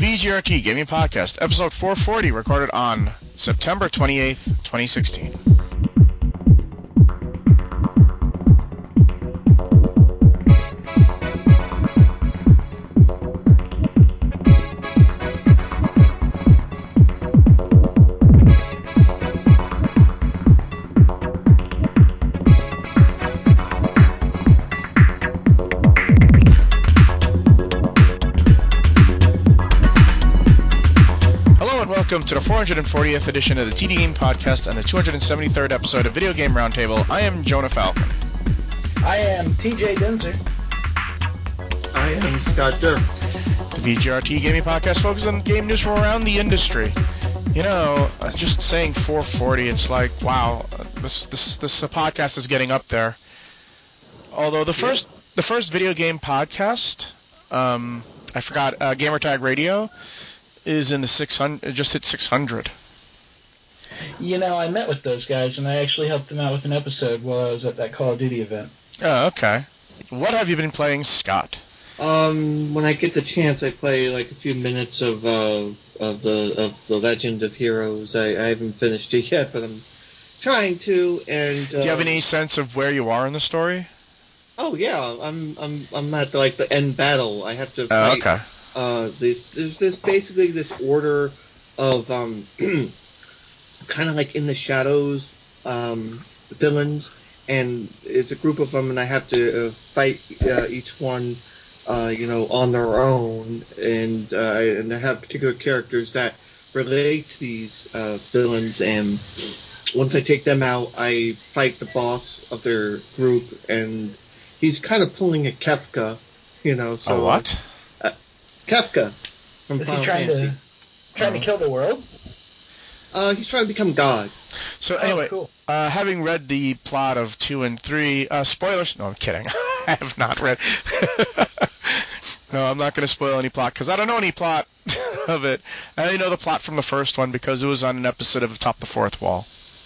VGRT Gaming Podcast, episode 440, recorded on September 28th, 2016. Welcome to the 440th edition of the TD Game Podcast and the 273rd episode of Video Game Roundtable. I am Jonah Falcon. I am TJ Denzer. I am Scott Dirk. The VGRT Gaming Podcast focuses on game news from around the industry. You know, just saying 440, it's like, wow, this podcast is getting up there. Although the first video game podcast, I forgot, Gamertag Radio, is in the 600, just hit 600. You know, I met with those guys, and I actually helped them out with an episode while I was at that Call of Duty event. Oh, okay. What have you been playing, Scott? When I get the chance, I play like a few minutes of the Legend of Heroes. I haven't finished it yet, but I'm trying to. And do you have any sense of where you are in the story? Oh yeah, I'm at like the end battle. I have to fight. Oh, okay. There's basically this order of kind of like in the shadows villains, and it's a group of them, and I have to fight each one, on their own, and I have particular characters that relate to these villains, and once I take them out, I fight the boss of their group, and he's kind of pulling a Kefka, So a what? Kefka from Is Final he trying Fantasy. to kill the world? He's trying to become God. So anyway, cool. Having read the plot of 2 and 3, spoilers? No, I'm kidding. I have not read. No, I'm not going to spoil any plot because I don't know any plot of it. I only know the plot from the first one because it was on an episode of Top the Fourth Wall.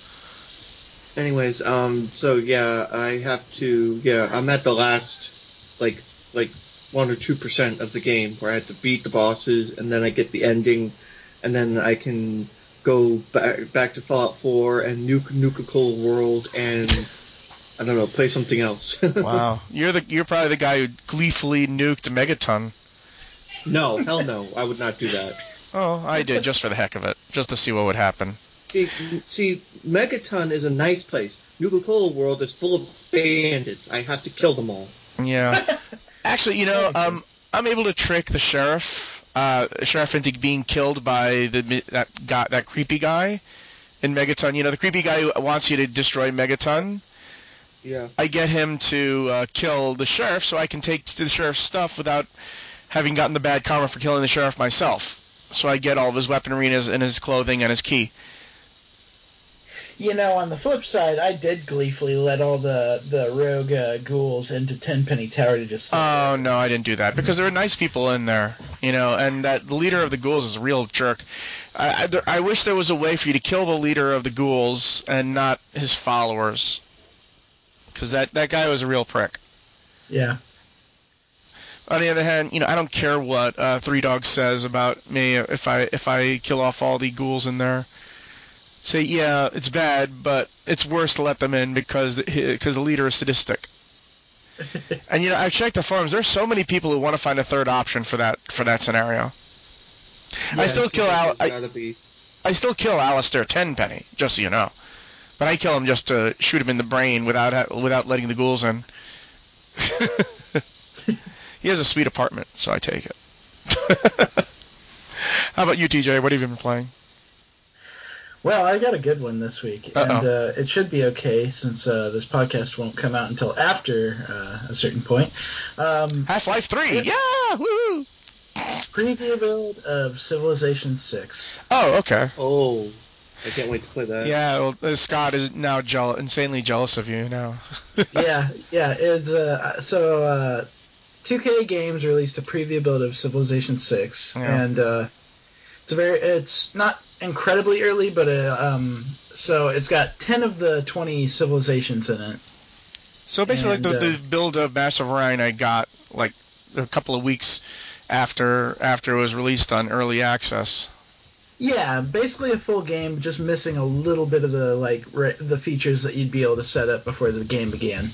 Anyways, so yeah, I have to. Yeah, I'm at the last, like 1 or 2% of the game where I have to beat the bosses, and then I get the ending, and then I can go back to Fallout 4 and nuke a cold world, and I don't know, play something else. Wow, you're probably the guy who gleefully nuked Megaton. No, hell no, I would not do that. Oh, I did just for the heck of it, just to see what would happen. See, Megaton is a nice place. Nuke a cold world is full of bandits. I have to kill them all. Yeah. Actually, I'm able to trick the sheriff into being killed by that creepy guy in Megaton. The creepy guy who wants you to destroy Megaton. Yeah. I get him to kill the sheriff so I can take the sheriff's stuff without having gotten the bad karma for killing the sheriff myself. So I get all of his weaponry and his clothing and his key. On the flip side, I did gleefully let all the rogue ghouls into Tenpenny Tower to just... Oh, no, I didn't do that, because there are nice people in there, and that the leader of the ghouls is a real jerk. I wish there was a way for you to kill the leader of the ghouls and not his followers, because that guy was a real prick. Yeah. On the other hand, I don't care what Three Dogs says about me if I kill off all the ghouls in there. Say, yeah, it's bad, but it's worse to let them in because the leader is sadistic. And I've checked the forums. There's so many people who want to find a third option for that scenario. Yeah, I still kill Alistair Tenpenny, just so you know. But I kill him just to shoot him in the brain without letting the ghouls in. He has a sweet apartment, so I take it. How about you, TJ? What have you been playing? Well, I got a good one this week, and it should be okay since this podcast won't come out until after a certain point. Half-Life 3, yeah, woo! Preview build of Civilization 6. Oh, okay. Oh, I can't wait to play that. Yeah, well, Scott is now insanely jealous of you now. yeah. It's 2K Games released a preview build of Civilization 6, and it's not incredibly early, but so it's got 10 of the 20 civilizations in it. So basically, the build of Mass of Orion I got like a couple of weeks after it was released on early access. Yeah, basically a full game, just missing a little bit of the features that you'd be able to set up before the game began.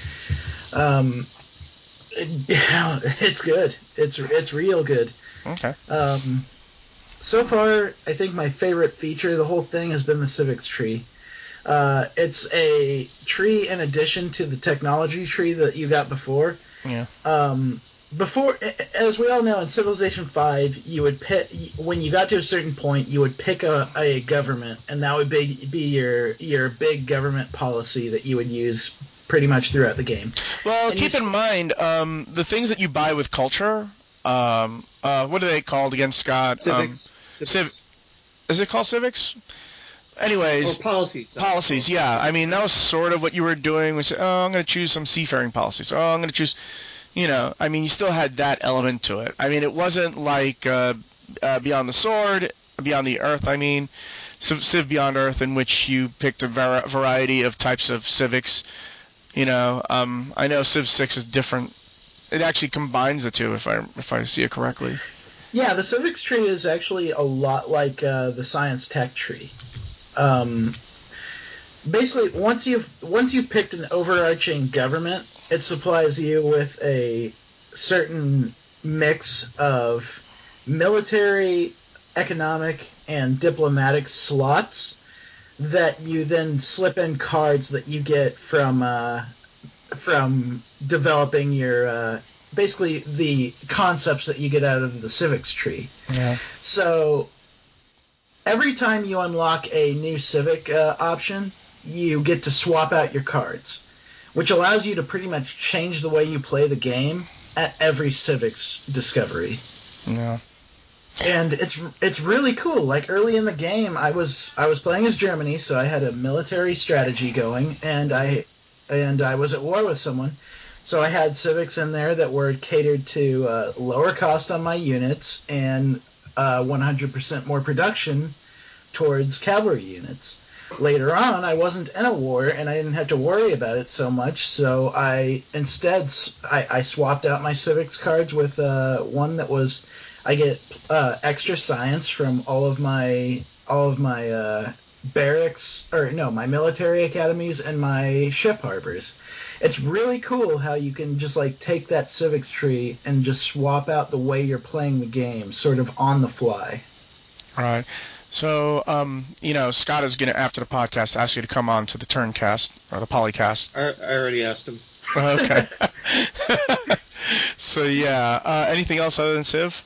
It's good. It's real good. Okay. So far, I think my favorite feature of the whole thing has been the civics tree. It's a tree in addition to the technology tree that you got before. Yeah. Before, as we all know, in Civilization 5, you would pick, when you got to a certain point, you would pick a government, and that would be your big government policy that you would use pretty much throughout the game. Well, And keep in mind, the things that you buy with culture, what are they called again, Scott? Civics. Is it called civics? Anyways, policies. Policies, yeah. I mean, that was sort of what you were doing. Which, I'm going to choose some seafaring policies. I'm going to choose, I mean, you still had that element to it. I mean, it wasn't like Beyond the Sword, Beyond the Earth, I mean, Civ Beyond Earth, in which you picked a variety of types of civics. I know Civ 6 is different. It actually combines the two, if I see it correctly. Yeah, the civics tree is actually a lot like the science tech tree. Basically, once you've picked an overarching government, it supplies you with a certain mix of military, economic, and diplomatic slots that you then slip in cards that you get from developing your basically the concepts that you get out of the civics tree. Yeah. So every time you unlock a new civic option, you get to swap out your cards, which allows you to pretty much change the way you play the game at every civics discovery. Yeah. And it's really cool. Like early in the game, I was playing as Germany, so I had a military strategy going, and I was at war with someone. So I had civics in there that were catered to lower cost on my units and 100% more production towards cavalry units. Later on, I wasn't in a war, and I didn't have to worry about it so much, so I instead I swapped out my civics cards with one that was I get extra science from all of my barracks, or no, my military academies and my ship harbors. It's really cool how you can just like take that civics tree and just swap out the way you're playing the game sort of on the fly. All right. So, Scott is going to, after the podcast, ask you to come on to the Turncast, or the Polycast. I already asked him. Okay. So, yeah. Anything else other than Civ?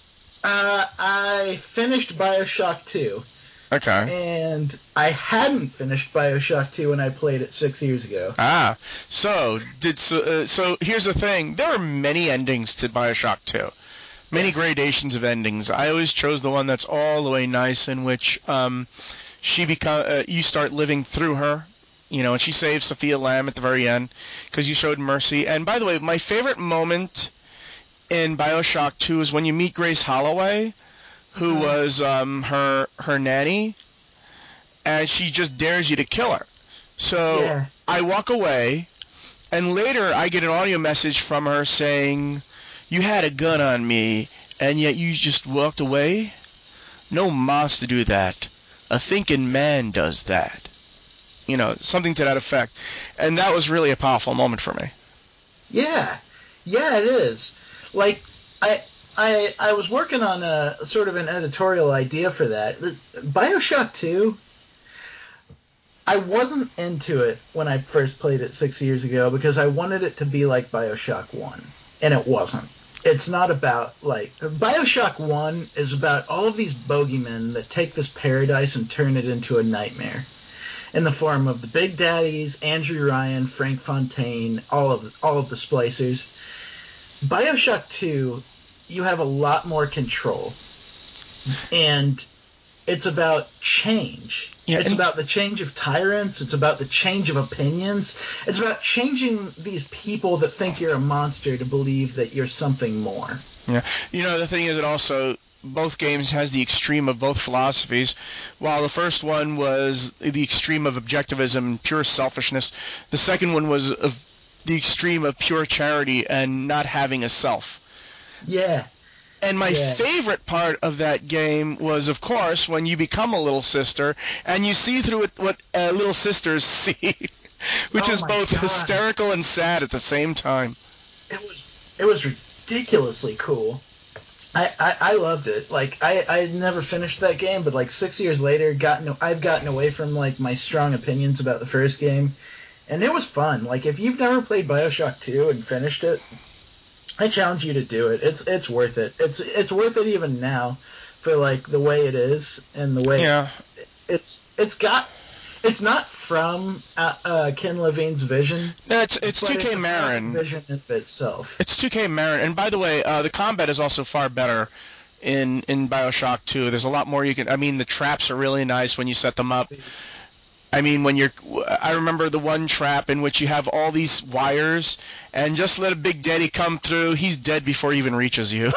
I finished Bioshock 2. Okay. And I hadn't finished Bioshock 2 when I played it 6 years ago. So here's the thing. There are many endings to Bioshock 2. Many gradations of endings. I always chose the one that's all the way nice, in which you start living through her, and she saves Sophia Lamb at the very end because you showed mercy. And by the way, my favorite moment in Bioshock 2 is when you meet Grace Holloway, who was her nanny, and she just dares you to kill her. So I walk away, and later I get an audio message from her saying, "You had a gun on me, and yet you just walked away? No monster do that. A thinking man does that." Something to that effect. And that was really a powerful moment for me. Yeah, it is. Like, I was working on a sort of an editorial idea for that. Bioshock 2, I wasn't into it when I first played it 6 years ago because I wanted it to be like Bioshock 1, and it wasn't. It's not about, Bioshock 1 is about all of these bogeymen that take this paradise and turn it into a nightmare. In the form of the Big Daddies, Andrew Ryan, Frank Fontaine, all of the splicers. Bioshock 2, you have a lot more control. And it's about change. Yeah, it's about the change of tyrants. It's about the change of opinions. It's about changing these people that think you're a monster to believe that you're something more. Yeah. The thing is, it also, both games has the extreme of both philosophies. While the first one was the extreme of objectivism and pure selfishness, the second one was of the extreme of pure charity and not having a self. Yeah. And my favorite part of that game was, of course, when you become a little sister and you see through it what little sisters see, which is both hysterical and sad at the same time. It was ridiculously cool. I loved it. Like I never finished that game, but like 6 years later, I've gotten away from like my strong opinions about the first game, and it was fun. Like if you've never played BioShock 2 and finished it, I challenge you to do it. It's worth it. It's worth it even now, for like the way it is and the way it's not from Ken Levine's vision. No, it's 2K Marin. Vision of itself. It's 2K Marin, and by the way, the combat is also far better in BioShock 2. There's a lot more you can. I mean, the traps are really nice when you set them up. I mean, I remember the one trap in which you have all these wires, and just let a Big Daddy come through, he's dead before he even reaches you.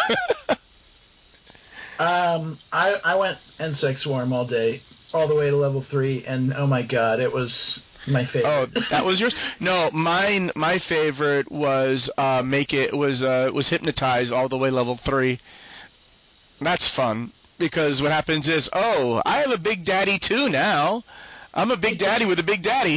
I went Insect Swarm all day, all the way to level 3, and oh my god, it was my favorite. Oh, that was yours? No, my favorite was was Hypnotize all the way level 3. That's fun, because what happens is, oh, I have a Big Daddy too now. I'm a Big Daddy with a Big Daddy.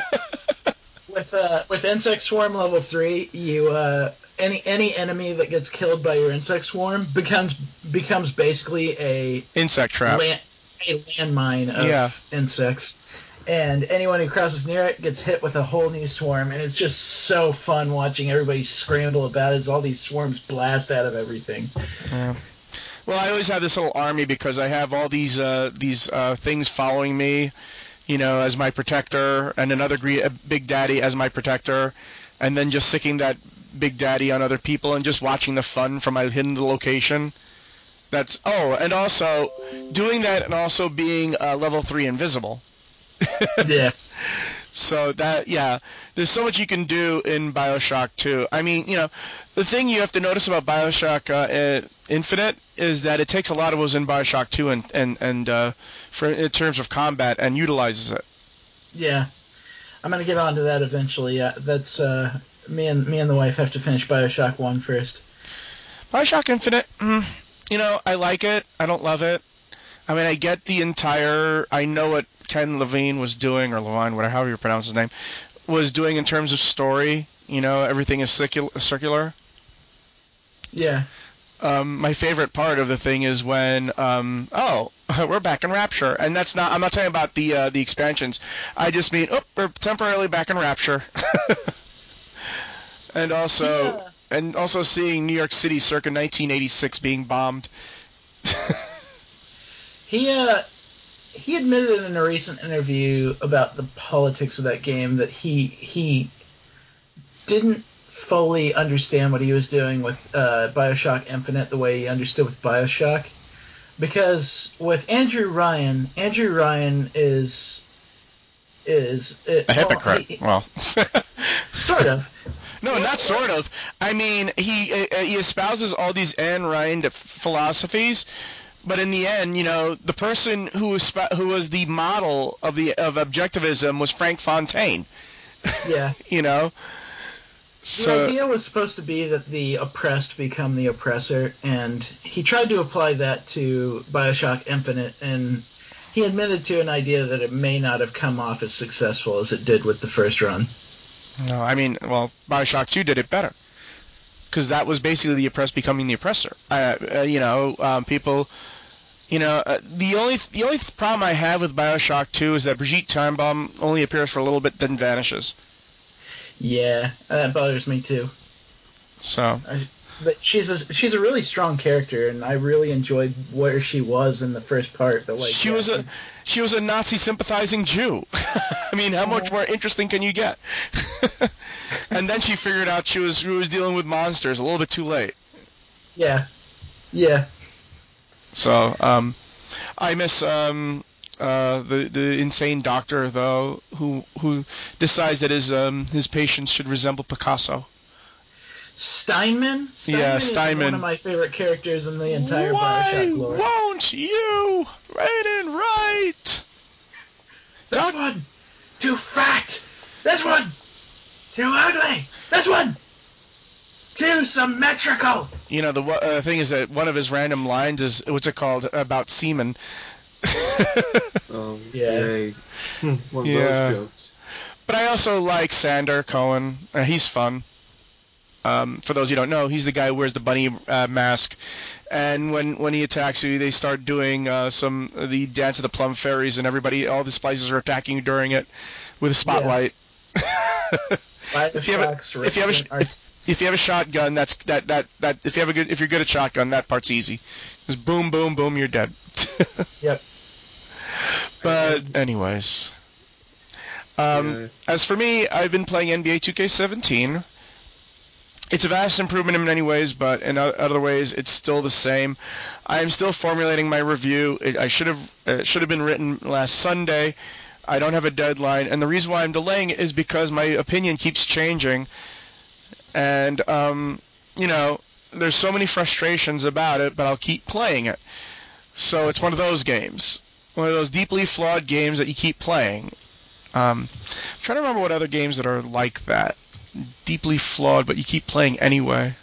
With Insect Swarm level 3, you any enemy that gets killed by your Insect Swarm becomes basically a insect trap, a landmine of insects, and anyone who crosses near it gets hit with a whole new swarm, and it's just so fun watching everybody scramble about as all these swarms blast out of everything. Yeah. Well, I always have this little army because I have all these things following me, as my protector, and another Big Daddy as my protector, and then just sicking that Big Daddy on other people and just watching the fun from my hidden location. And also doing that and also being level 3 invisible. Yeah. So there's so much you can do in BioShock 2. I mean, the thing you have to notice about BioShock Infinite is that it takes a lot of what was in BioShock 2 and in terms of combat and utilizes it. Yeah, I'm gonna get onto that eventually. That's me and the wife have to finish BioShock 1 first. BioShock Infinite, I like it. I don't love it. I mean, I get I know what Ken Levine was doing, or Levine, whatever, however you pronounce his name, was doing in terms of story. Everything is circular. Yeah. My favorite part of the thing is when, we're back in Rapture, and I'm not talking about the expansions. I just mean, we're temporarily back in Rapture. And also seeing New York City circa 1986 being bombed. He admitted in a recent interview about the politics of that game that he didn't fully understand what he was doing with BioShock Infinite the way he understood with BioShock, because with Andrew Ryan is a hypocrite. Sort of. No, not sort of. I mean, he espouses all these Ayn Rand philosophies, but in the end, the person who was the model of objectivism was Frank Fontaine. Yeah. So, the idea was supposed to be that the oppressed become the oppressor, and he tried to apply that to BioShock Infinite, and he admitted to an idea that it may not have come off as successful as it did with the first run. No, I mean, BioShock 2 did it better, because that was basically the oppressed becoming the oppressor. People. The only problem I have with BioShock 2 is that Brigitte Timebaum only appears for a little bit, then vanishes. Yeah, that bothers me too. So, but she's a really strong character, and I really enjoyed where she was in the first part. But she was a Nazi sympathizing Jew. I mean, how much more interesting can you get? And then she figured out she was dealing with monsters a little bit too late. Yeah. So, I miss the insane doctor though, who decides that his patients should resemble Picasso. Steinman? Yeah, Steinman is one of my favorite characters in the entire BioShock lore. Why won't you read and write? This one! Too fat! This one! Too ugly! This one! Too symmetrical! You know, the thing is that one of his random lines is, what's it called, about semen. Oh, Yeah. yay. One of Yeah. those jokes. But I also like Sander Cohen. He's fun. For those who don't know, he's the guy who wears the bunny mask. And when he attacks you, they start doing the Dance of the Plum Fairies, and all the spices are attacking you during it with a spotlight. If you have a shotgun, if you're good at shotgun, that part's easy. Just boom, boom, boom, you're dead. Yep. But anyways, as for me, I've been playing NBA 2K17. It's a vast improvement in many ways, but in other ways, it's still the same. I am still formulating my review. It should have been written last Sunday. I don't have a deadline, and the reason why I'm delaying it is because my opinion keeps changing, and there's so many frustrations about it, but I'll keep playing it. So it's one of those games, one of those deeply flawed games that you keep playing. I'm trying to remember what other games that are like that. Deeply flawed, but you keep playing anyway.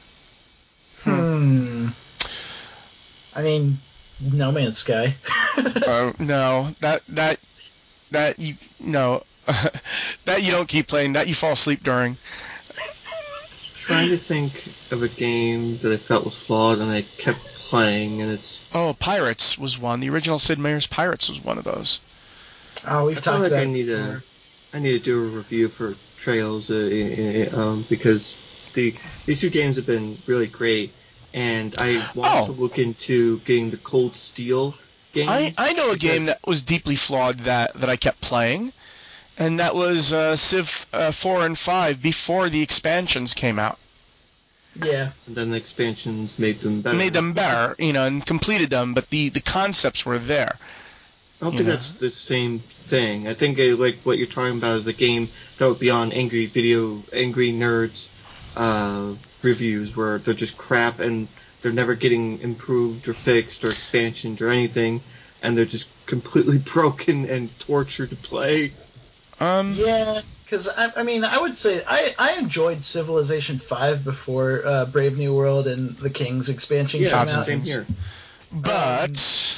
I mean, No Man's Sky. No, that you no, that you don't keep playing. That you fall asleep during. Trying to think of a game that I felt was flawed and I kept playing, and it's... Oh, Pirates was one. The original Sid Meier's Pirates was one of those. Oh, we've talked about it. I need to do a review for Trails because these two games have been really great, and I want to look into getting the Cold Steel games. I know a game that was deeply flawed that I kept playing, and that was Civ 4 and 5 before the expansions came out. Yeah. And then the expansions made them better. And completed them, but the concepts were there. I don't think that's the same thing. I think like what you're talking about is a game that would be on Angry Nerds reviews where they're just crap and they're never getting improved or fixed or expansioned or anything, and they're just completely broken and torture to play. Yeah, because I would say I enjoyed Civilization 5 before Brave New World and the King's expansion came out. Yeah, same here. But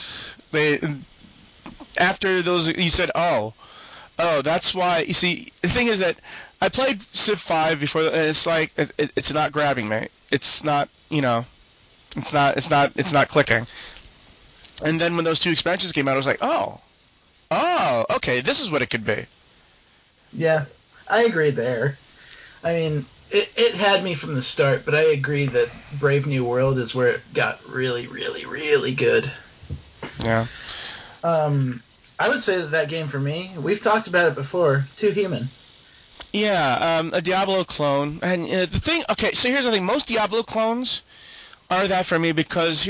after those, you said, oh, that's why. You see, the thing is that I played Civ 5 before, and it's like it's not grabbing me. It's not, it's not clicking. And then when those two expansions came out, I was like, oh, okay, this is what it could be. Yeah, I agree there. I mean, it had me from the start, but I agree that Brave New World is where it got really, really, really good. Yeah. I would say that game for me, we've talked about it before, Too Human. Yeah, a Diablo clone. And the thing, okay, so here's the thing. Most Diablo clones are that for me because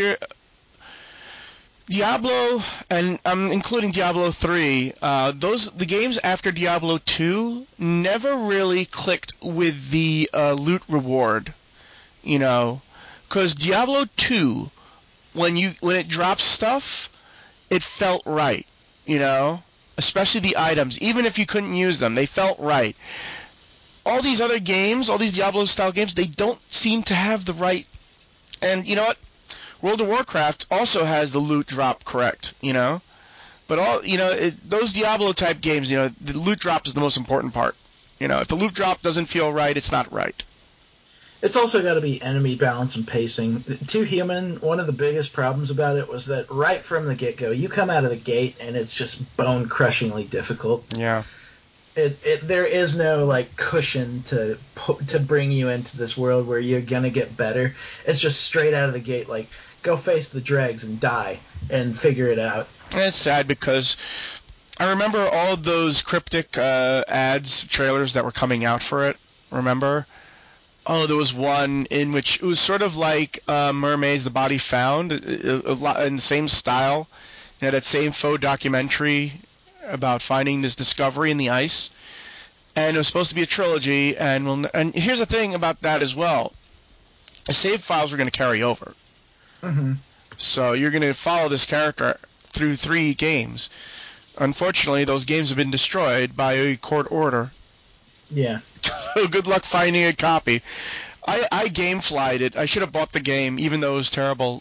Diablo, and I'm including Diablo 3, the games after Diablo 2 never really clicked with the loot reward, because Diablo 2, when it drops stuff, it felt right, especially the items. Even if you couldn't use them, they felt right. All these other games, all these Diablo-style games, they don't seem to have the right... And you know what? World of Warcraft also has the loot drop correct, But those Diablo-type games, the loot drop is the most important part. If the loot drop doesn't feel right, it's not right. It's also got to be enemy balance and pacing. Too Human, one of the biggest problems about it was that right from the get-go, you come out of the gate and it's just bone-crushingly difficult. Yeah. There is no like cushion to bring you into this world where you're gonna get better. It's just straight out of the gate, like go face the dregs and die and figure it out. And it's sad because I remember all those cryptic ads, trailers that were coming out for it. Remember? Oh, there was one in which it was sort of like Mermaids: The Body Found, a lot in the same style. That same faux documentary about finding this discovery in the ice. And it was supposed to be a trilogy. And here's the thing about that as well. The save files were going to carry over. Mm-hmm. So you're going to follow this character through 3 games. Unfortunately, those games have been destroyed by a court order. Yeah. So good luck finding a copy. I game flied it. I should have bought the game, even though it was terrible.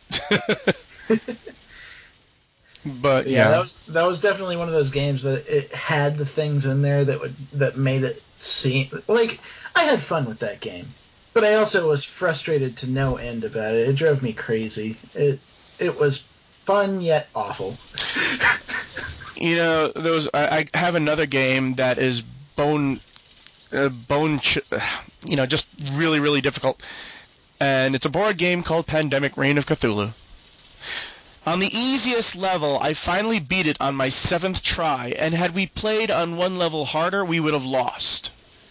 But yeah, that was definitely one of those games that it had the things in there that made it seem like I had fun with that game, but I also was frustrated to no end about it. It drove me crazy. It was fun yet awful. I have another game that is just really, really difficult, and it's a board game called Pandemic: Reign of Cthulhu. On the easiest level, I finally beat it on my 7th try, and had we played on one level harder, we would have lost.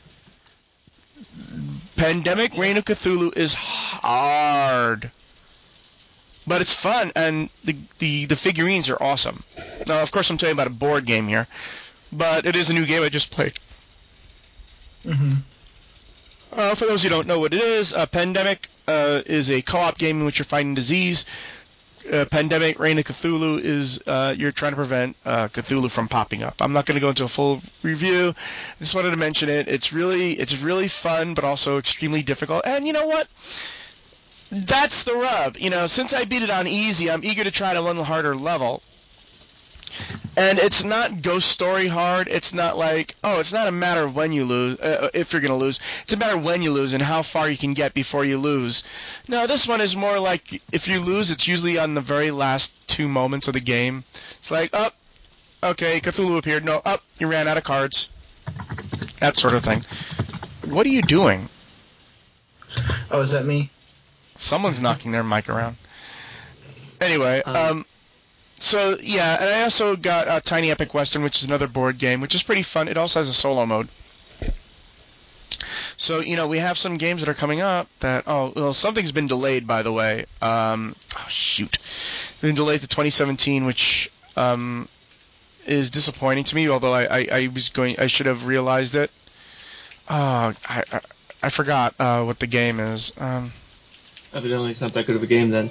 Pandemic: Reign of Cthulhu is hard, but it's fun, and the figurines are awesome. Now, of course, I'm talking about a board game here, but it is a new game I just played. Mm-hmm. For those who don't know what it is, Pandemic is a co-op game in which you're fighting disease. Pandemic: Reign of Cthulhu is you're trying to prevent Cthulhu from popping up. I'm not going to go into a full review. I just wanted to mention it. It's really fun, but also extremely difficult. And you know what? That's the rub. Since I beat it on easy, I'm eager to try it on one harder level. And it's not Ghost Story hard. It's not like, it's not a matter of when you lose, if you're going to lose. It's a matter of when you lose and how far you can get before you lose. No, this one is more like, if you lose, it's usually on the very last 2 moments of the game. It's like, okay, Cthulhu appeared. No, you ran out of cards. That sort of thing. What are you doing? Oh, is that me? Someone's knocking their mic around. Anyway, So, yeah, and I also got Tiny Epic Western, which is another board game, which is pretty fun. It also has a solo mode. So, we have some games that are coming up that, something's been delayed, by the way. Shoot. It's been delayed to 2017, which is disappointing to me, although I should have realized it. I forgot what the game is. Evidently, it's not that good of a game then.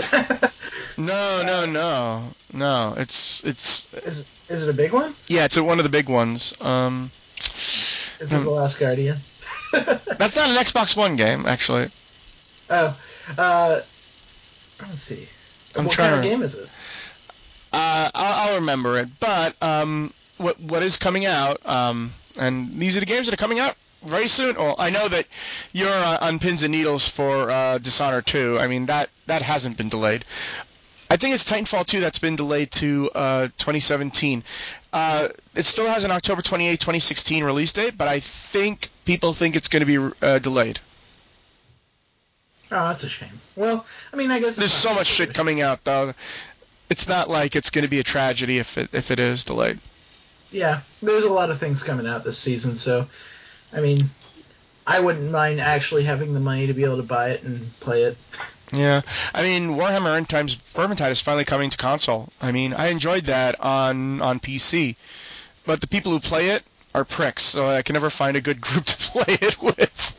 No. It's Is it a big one? Yeah, it's one of the big ones. Is it The Last Guardian? That's not an Xbox One game, actually. Oh, let's see. What kind of game is it? I'll remember it. But what is coming out? And these are the games that are coming out very soon. Well, I know that you're on pins and needles for Dishonored 2. I mean that hasn't been delayed. I think it's Titanfall 2 that's been delayed to 2017. It still has an October 28, 2016 release date, but I think people think it's going to be delayed. Oh, that's a shame. Well, I mean, I guess there's so much shit coming out, though. It's not like it's going to be a tragedy if it is delayed. Yeah, there's a lot of things coming out this season, so I mean, I wouldn't mind actually having the money to be able to buy it and play it. Yeah, I mean, Warhammer End Times Vermintide is finally coming to console. I mean, I enjoyed that on PC, but the people who play it are pricks, so I can never find a good group to play it with.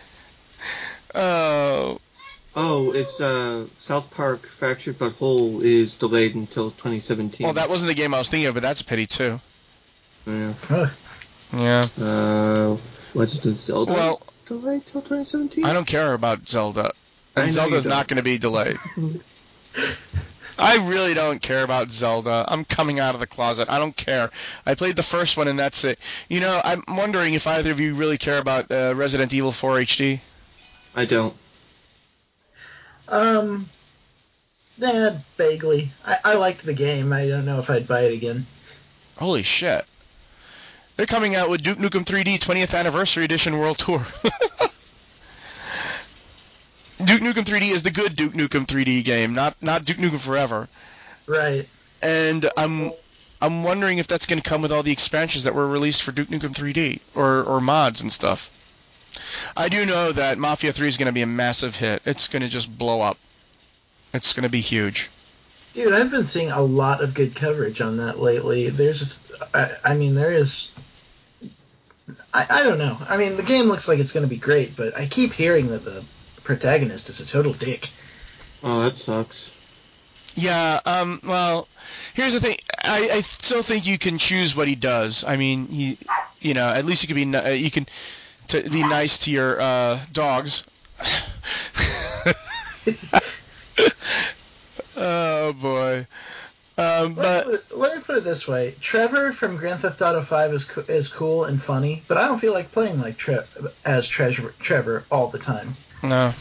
It's South Park Fractured But Whole is delayed until 2017. Well, that wasn't the game I was thinking of, but that's a pity too. Yeah. Yeah. What's it, Zelda? Well, delayed till 2017? I don't care about Zelda. And Zelda's not going to be delayed. I really don't care about Zelda. I'm coming out of the closet. I don't care. I played the first one, and that's it. I'm wondering if either of you really care about Resident Evil 4 HD. I don't. Vaguely. I liked the game. I don't know if I'd buy it again. Holy shit. They're coming out with Duke Nukem 3D 20th Anniversary Edition World Tour. Duke Nukem 3D is the good Duke Nukem 3D game, not Duke Nukem Forever. Right. And I'm wondering if that's going to come with all the expansions that were released for Duke Nukem 3D or mods and stuff. I do know that Mafia 3 is going to be a massive hit. It's going to just blow up. It's going to be huge. Dude, I've been seeing a lot of good coverage on that lately. There is. I don't know. I mean, the game looks like it's going to be great, but I keep hearing that the protagonist is a total dick. Oh, that sucks. Yeah, well, here's the thing. I still think you can choose what he does. I mean, at least you can to be nice to your dogs. Oh boy. But let me put it this way: Trevor from Grand Theft Auto 5 is cool and funny, but I don't feel like playing like Trevor all the time. no.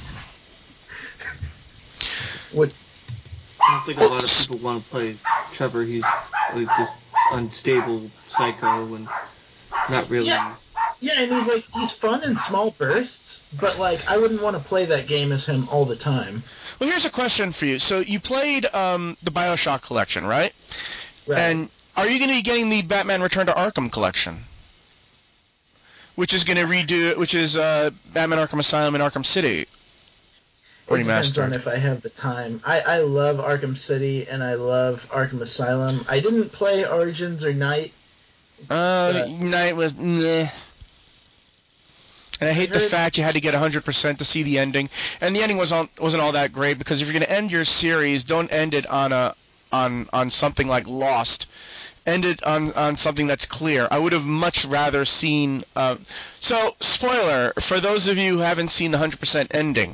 What? I don't think a lot of people want to play Trevor. He's like just unstable psycho and not really. Yeah, and he's fun in small bursts, but like I wouldn't want to play that game as him all the time. Well, here's a question for you. So you played the BioShock collection, right? Right. And are you going to be getting the Batman Return to Arkham collection, which is going to which is Batman Arkham Asylum and Arkham City It depends remastered? on if I have the time. I love Arkham City and I love Arkham Asylum. I didn't play Origins or Night. Night was meh. And I hate the fact you had to get 100% to see the ending. And the ending wasn't all that great, because if you're going to end your series, don't end it on something like Lost. End it on something that's clear. I would have much rather seen... So, spoiler, for those of you who haven't seen the 100% ending,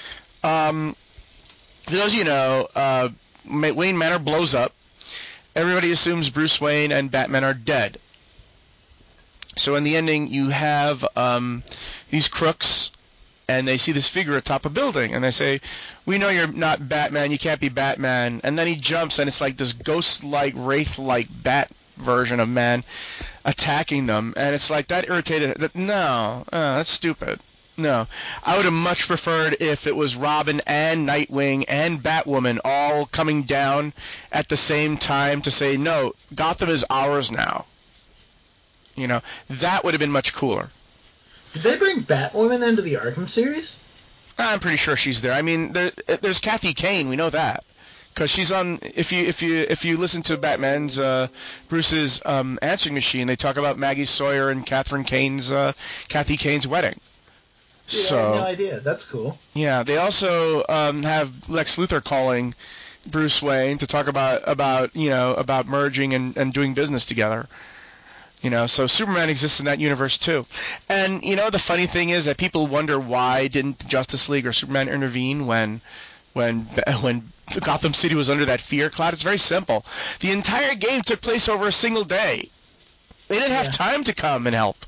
for those of you who know, Wayne Manor blows up. Everybody assumes Bruce Wayne and Batman are dead. So in the ending, you have these crooks, and they see this figure atop a building, and they say, "We know you're not Batman. You can't be Batman." And then he jumps, and it's like this ghost-like, wraith-like bat version of man attacking them, and it's like that irritated. No, that's stupid. No, I would have much preferred if it was Robin and Nightwing and Batwoman all coming down at the same time to say, "No, Gotham is ours now." You know, that would have been much cooler. Did they bring Batwoman into the Arkham series? I'm pretty sure she's there. I mean, there's Kathy Kane. We know that because she's on. If you listen to Batman's Bruce's answering machine, they talk about Maggie Sawyer and Kathy Kane's wedding. Dude, So I had no idea. That's cool. Yeah, they also have Lex Luthor calling Bruce Wayne to talk about merging and doing business together. So Superman exists in that universe too. And the funny thing is that people wonder why didn't the Justice League or Superman intervene when Gotham City was under that fear cloud. It's very simple. The entire game took place over a single day. They didn't have time to come and help.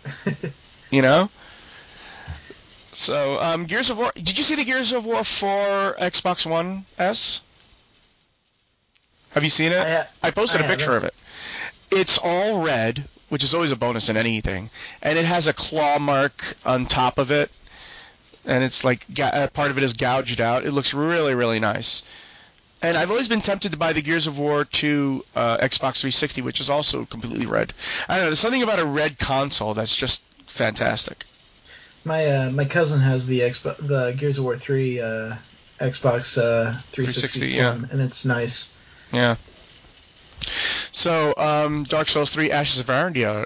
So Gears of War. Did you see the Gears of War 4 Xbox One S? Have you seen it? I posted a picture of it. It's all red, which is always a bonus in anything, and it has a claw mark on top of it, and it's like part of it is gouged out. It looks really, really nice. And I've always been tempted to buy the Gears of War 2 Xbox 360, which is also completely red. I don't know, there's something about a red console that's just fantastic. My cousin has the Gears of War 3 Xbox 360 Slim, and it's nice. Yeah. So, Dark Souls 3 Ashes of Ariandel.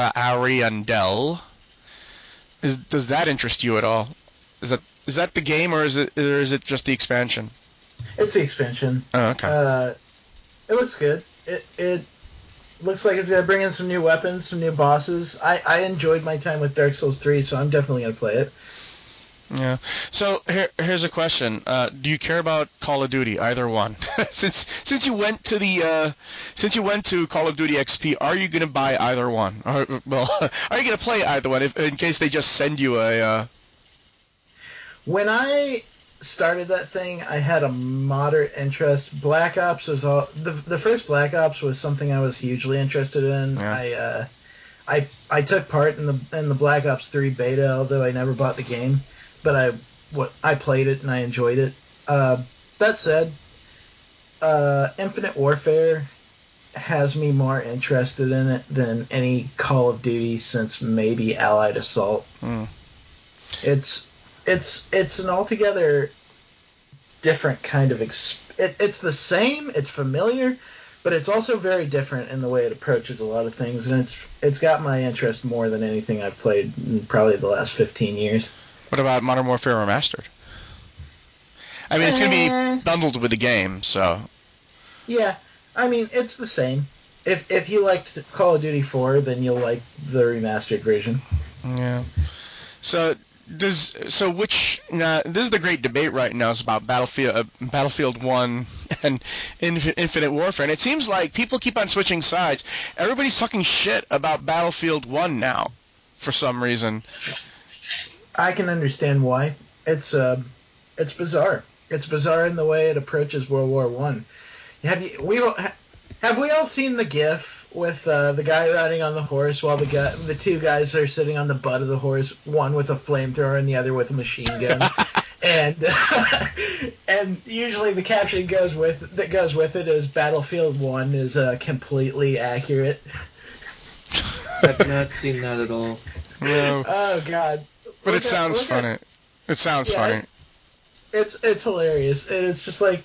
Does that interest you at all? Is that the game, or is it just the expansion? It's the expansion. Oh, okay. It looks good. It looks like it's gonna bring in some new weapons, some new bosses. I enjoyed my time with Dark Souls 3, so I'm definitely gonna play it. Yeah. So here's a question: do you care about Call of Duty, either one? since you went to Call of Duty XP, are you going to buy either one? Are you going to play either one in case they just send you a? When I started that thing, I had a moderate interest. Black Ops was the first Black Ops was something I was hugely interested in. Yeah. I took part in the Black Ops 3 beta, although I never bought the game. But I played it and I enjoyed it. That said, Infinite Warfare has me more interested in it than any Call of Duty since maybe Allied Assault. It's an altogether different kind of it's the same, it's familiar, but it's also very different in the way it approaches a lot of things, and it's got my interest more than anything I've played in probably the last 15 years. What about Modern Warfare Remastered? I mean, it's going to be bundled with the game, so... Yeah, I mean, it's the same. If you liked Call of Duty 4, then you'll like the remastered version. Yeah. So this is the great debate right now is about Battlefield 1 and Infinite Warfare, and it seems like people keep on switching sides. Everybody's talking shit about Battlefield 1 now for some reason. I can understand why. It's bizarre. It's bizarre in the way it approaches World War One. Have we all seen the GIF with the guy riding on the horse while the two guys are sitting on the butt of the horse, one with a flamethrower and the other with a machine gun, and and usually the caption goes with it is Battlefield 1 is completely accurate. I've not seen that at all. No. Oh God! But it sounds funny. It sounds funny. It's hilarious, and it's just like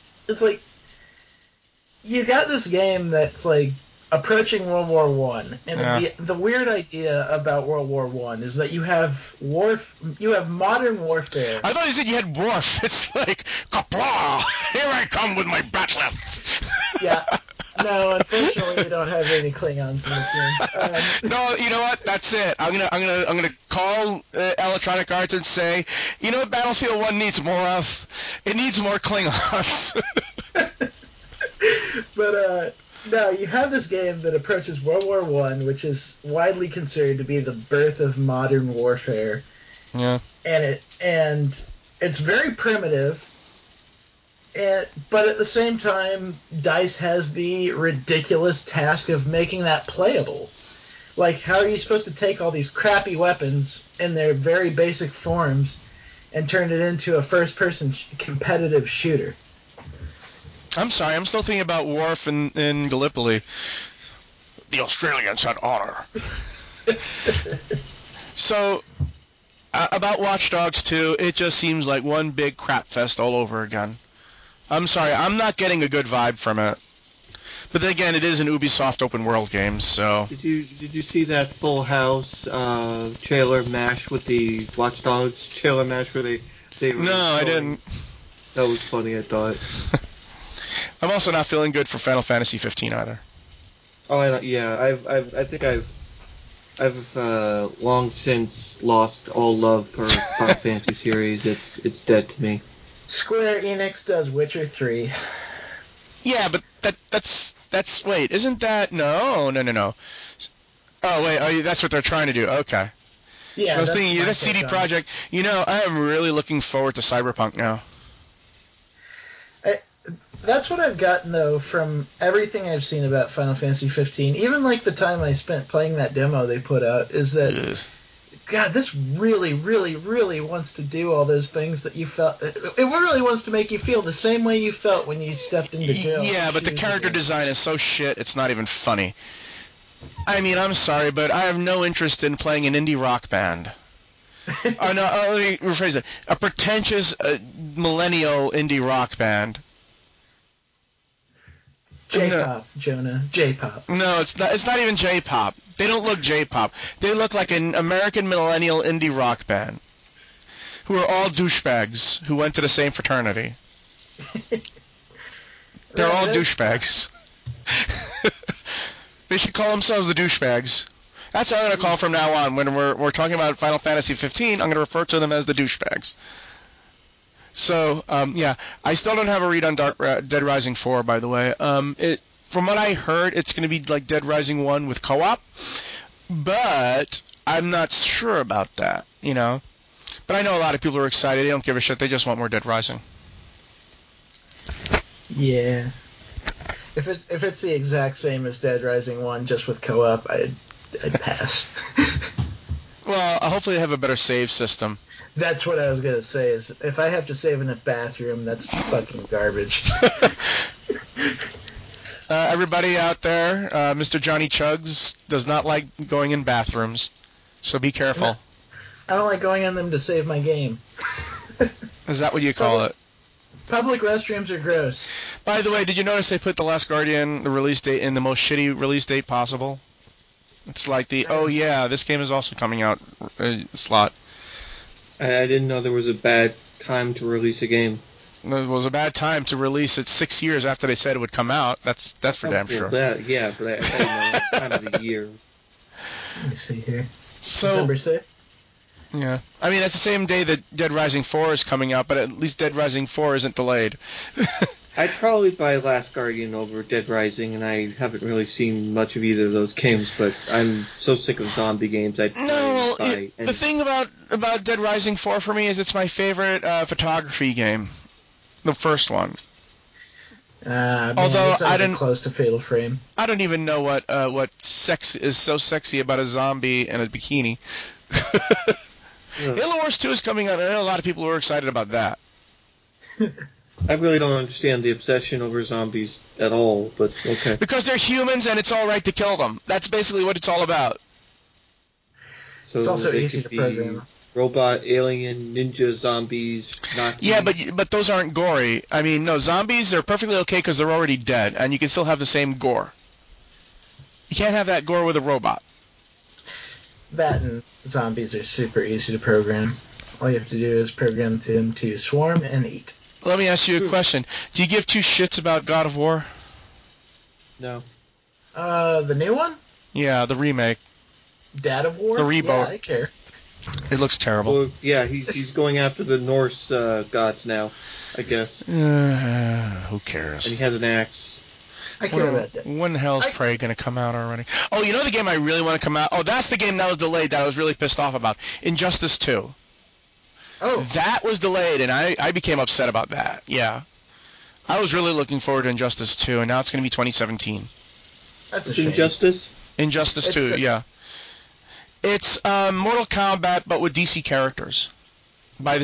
you got this game that's like approaching World War One, and the weird idea about World War One is that you have modern warfare. I thought you said you had Worf. It's like kapla! Here I come with my bat'leth. Yeah. No, unfortunately, you don't have any Klingons in this game. No, you know what? That's it. I'm gonna call Electronic Arts and say, you know what Battlefield 1 needs more of? It needs more Klingons. But no, you have this game that approaches World War One, which is widely considered to be the birth of modern warfare. Yeah. And it's very primitive. But at the same time, DICE has the ridiculous task of making that playable. Like, how are you supposed to take all these crappy weapons in their very basic forms and turn it into a first-person competitive shooter? I'm sorry, I'm still thinking about Worf in Gallipoli. The Australians had honor. So, about Watch Dogs 2, it just seems like one big crap fest all over again. I'm sorry, I'm not getting a good vibe from it. But then again, it is an Ubisoft open world game, so. Did you see that Full House trailer mash with the Watch Dogs trailer mash where they were? No, I didn't. That was funny, I thought. I'm also not feeling good for Final Fantasy 15 either. Oh, I think I've long since lost all love for Final Fantasy series. It's dead to me. Square Enix does Witcher 3. Yeah, but that's wait, isn't that no. Oh wait, that's what they're trying to do. Okay. Yeah, so I was thinking that's CD Projekt. You know, I am really looking forward to Cyberpunk now. That's what I've gotten though from everything I've seen about Final Fantasy 15. Even like the time I spent playing that demo they put out is that. Yes. God, this really, really, really wants to do all those things that you felt. It really wants to make you feel the same way you felt when you stepped into jail. Yeah, but the character design is so shit, it's not even funny. I mean, I'm sorry, but I have no interest in playing an indie rock band. Oh, no, let me rephrase it. A pretentious millennial indie rock band. J-pop, Jonah. J-pop. No, it's not even J-pop. They don't look J-pop. They look like an American millennial indie rock band who are all douchebags who went to the same fraternity. They're all douchebags. They should call themselves the douchebags. That's what I'm going to call from now on. When we're talking about Final Fantasy 15, I'm going to refer to them as the douchebags. So, yeah, I still don't have a read on Dead Rising 4, by the way. From what I heard, it's going to be like Dead Rising 1 with co-op, but I'm not sure about that, you know. But I know a lot of people are excited. They don't give a shit. They just want more Dead Rising. Yeah. If it's the exact same as Dead Rising 1, just with co-op, I'd pass. Well, hopefully they have a better save system. That's what I was going to say, is if I have to save in a bathroom, that's fucking garbage. Everybody out there, Mr. Johnny Chugs does not like going in bathrooms, so be careful. I don't like going in them to save my game. Is that what you call it? Public restrooms are gross. By the way, did you notice they put The Last Guardian, the release date, in the most shitty release date possible? It's like oh yeah, this game is also coming out slot. I didn't know there was a bad time to release a game. It was a bad time to release it 6 years after they said it would come out. That's for damn sure. Yeah, but I didn't know the time of the year. Let me see here. So, December 6th? Yeah. I mean, it's the same day that Dead Rising 4 is coming out, but at least Dead Rising 4 isn't delayed. I'd probably buy Last Guardian over Dead Rising, and I haven't really seen much of either of those games, but I'm so sick of zombie games, I'd No, buy the thing about Dead Rising 4 for me is it's my favorite photography game. The first one. Man, Although it's not even close to Fatal Frame. I don't even know what sex is so sexy about a zombie in a bikini. Halo Wars 2 is coming out, and I know a lot of people are excited about that. I really don't understand the obsession over zombies at all, but okay. Because they're humans and it's all right to kill them. That's basically what it's all about. So it's also easy to program. Robot, alien, ninja, zombies, Nazis. Yeah, but those aren't gory. I mean, no, zombies are perfectly okay because they're already dead, and you can still have the same gore. You can't have that gore with a robot. That and zombies are super easy to program. All you have to do is program them to swarm and eat. Let me ask you a question. Do you give two shits about God of War? No. The new one? Yeah, the remake. Dad of War? The reboot. Yeah, I care. It looks terrible. Well, yeah, he's going after the Norse gods now, I guess. Who cares? And he has an axe. I care about that. When the hell is Prey going to come out already? Oh, you know the game I really want to come out? Oh, that's the game that was delayed that I was really pissed off about. Injustice 2. Oh. That was delayed, and I became upset about that. Yeah. I was really looking forward to Injustice 2, and now it's going to be 2017. That's a shame. Injustice 2, yeah. It's Mortal Kombat, but with DC characters. I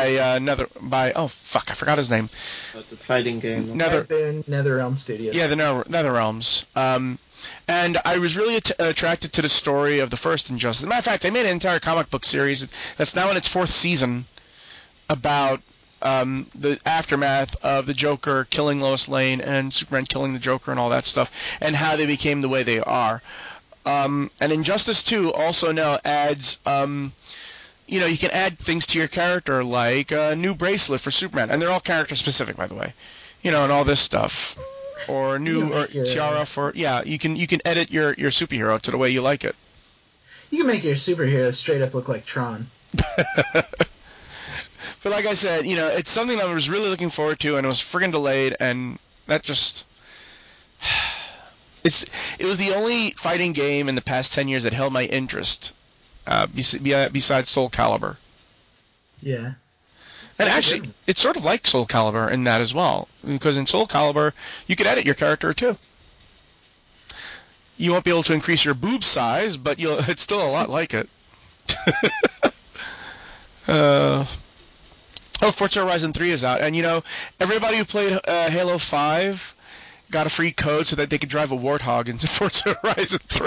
forgot his name. It's a fighting game. NetherRealm Studios. Yeah, the NetherRealms. And I was really attracted to the story of the first Injustice. As a matter of fact, they made an entire comic book series that's now in its 4th season about the aftermath of the Joker killing Lois Lane and Superman killing the Joker and all that stuff, and how they became the way they are. And Injustice 2 also now adds, you can add things to your character like a new bracelet for Superman, and they're all character specific, by the way, and all this stuff, or tiara for you can edit your superhero to the way you like it. You can make your superhero straight up look like Tron. But like I said, it's something that I was really looking forward to, and it was friggin' delayed, and that just. It was the only fighting game in the past 10 years that held my interest, besides Soul Calibur. Yeah. And actually, it's sort of like Soul Calibur in that as well, because in Soul Calibur, you could edit your character too. You won't be able to increase your boob size, but it's still a lot like it. Forza Horizon 3 is out, and everybody who played Halo 5 got a free code so that they could drive a Warthog into Forza Horizon 3.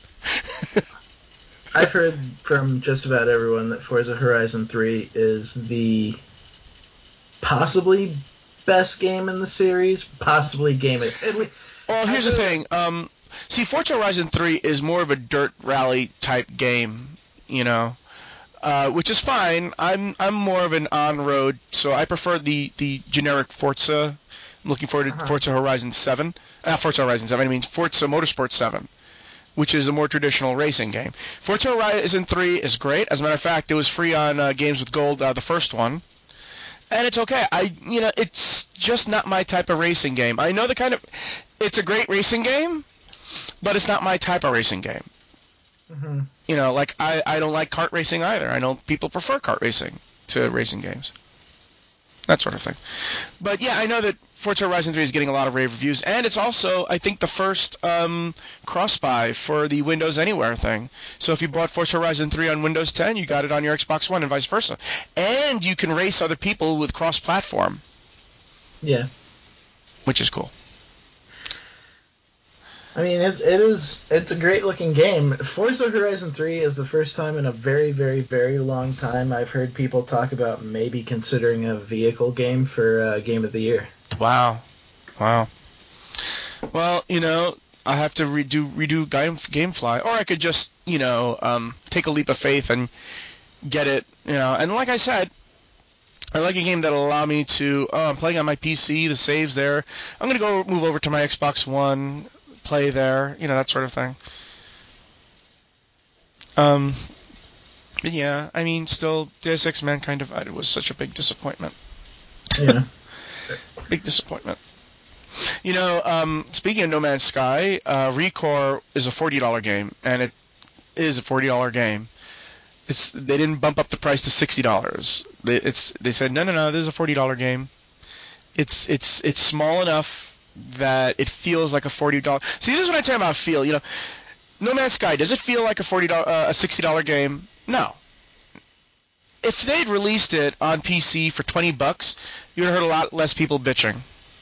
I've heard from just about everyone that Forza Horizon 3 is the possibly best game in the series, possibly game it. Well, here's the thing. Forza Horizon 3 is more of a dirt rally type game, which is fine. I'm more of an on-road, so I prefer the generic Forza. I'm looking forward to Forza Horizon 7. Forza Horizon 7, I mean Forza Motorsport 7, which is a more traditional racing game. Forza Horizon 3 is great. As a matter of fact, it was free on Games with Gold, the first one. And it's okay. It's just not my type of racing game. I know it's a great racing game, but it's not my type of racing game. Mm-hmm. I don't like kart racing either. I know people prefer kart racing to racing games. That sort of thing. But yeah, I know that Forza Horizon 3 is getting a lot of rave reviews, and it's also, I think, the first cross-buy for the Windows Anywhere thing. So if you bought Forza Horizon 3 on Windows 10, you got it on your Xbox One and vice versa. And you can race other people with cross-platform. Yeah. Which is cool. I mean, it's a great looking game. Forza Horizon 3 is the first time in a very, very, very long time I've heard people talk about maybe considering a vehicle game for Game of the Year. Wow. Well, I have to redo GameFly, or I could just, take a leap of faith and get it, and like I said, I like a game that'll allow me to, I'm playing on my PC, the save's there, I'm going to go move over to my Xbox One, play there, that sort of thing. Yeah, I mean, still, Deus Ex Mankind Divided was such a big disappointment. Yeah. Big disappointment. You know, speaking of No Man's Sky, ReCore is a $40 game, and it is a $40 game. They didn't bump up the price to $60. They said no, this is a $40 game. It's small enough that it feels like a $40. See, this is what I tell about feel. You know, No Man's Sky, does it feel like a $60 game? No. If they'd released it on PC for $20, you'd have heard a lot less people bitching.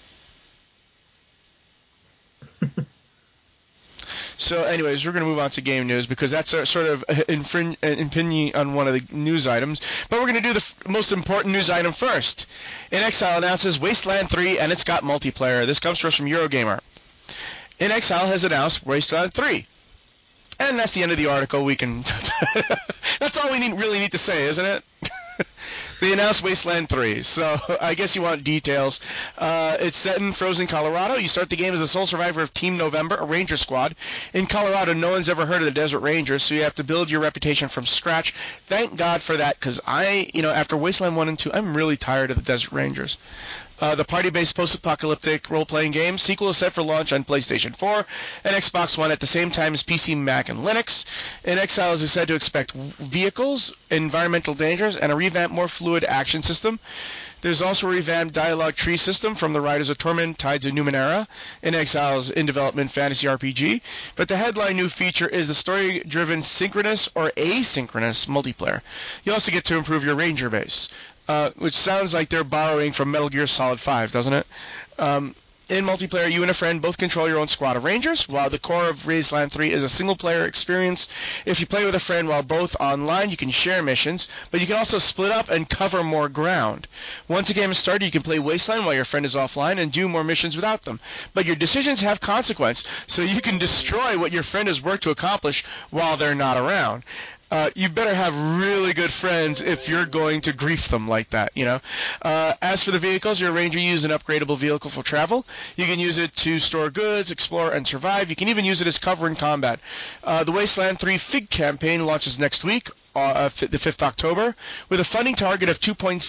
So, anyways, we're going to move on to game news because that's a sort of impinging on one of the news items. But we're going to do the most important news item first. inXile announces Wasteland 3, and it's got multiplayer. This comes to us from Eurogamer. inXile has announced Wasteland 3. And that's the end of the article. We can. That's all we really need to say, isn't it? They announced Wasteland 3, so I guess you want details. It's set in frozen Colorado. You start the game as the sole survivor of Team November, a ranger squad. In Colorado, no one's ever heard of the Desert Rangers, so you have to build your reputation from scratch. Thank God for that, because after Wasteland 1 and 2, I'm really tired of the Desert Rangers. The party-based post-apocalyptic role-playing game sequel is set for launch on PlayStation 4 and Xbox One at the same time as PC, Mac, and Linux. inXile is said to expect vehicles, environmental dangers, and a revamped, more fluid action system. There's also a revamped dialogue tree system from the Riders of Torment, Tides of Numenera, inXile's in-development fantasy RPG. But the headline new feature is the story-driven synchronous or asynchronous multiplayer. You also get to improve your ranger base. Which sounds like they're borrowing from Metal Gear Solid 5, doesn't it? In multiplayer, you and a friend both control your own squad of rangers, while the core of Wasteland 3 is a single-player experience. If you play with a friend while both online, you can share missions, but you can also split up and cover more ground. Once a game is started, you can play Wasteland while your friend is offline and do more missions without them. But your decisions have consequence, so you can destroy what your friend has worked to accomplish while they're not around. You better have really good friends if you're going to grief them like that, you know. As for the vehicles, your ranger uses an upgradable vehicle for travel. You can use it to store goods, explore, and survive. You can even use it as cover in combat. The Wasteland 3 FIG campaign launches next week, the 5th October, with a funding target of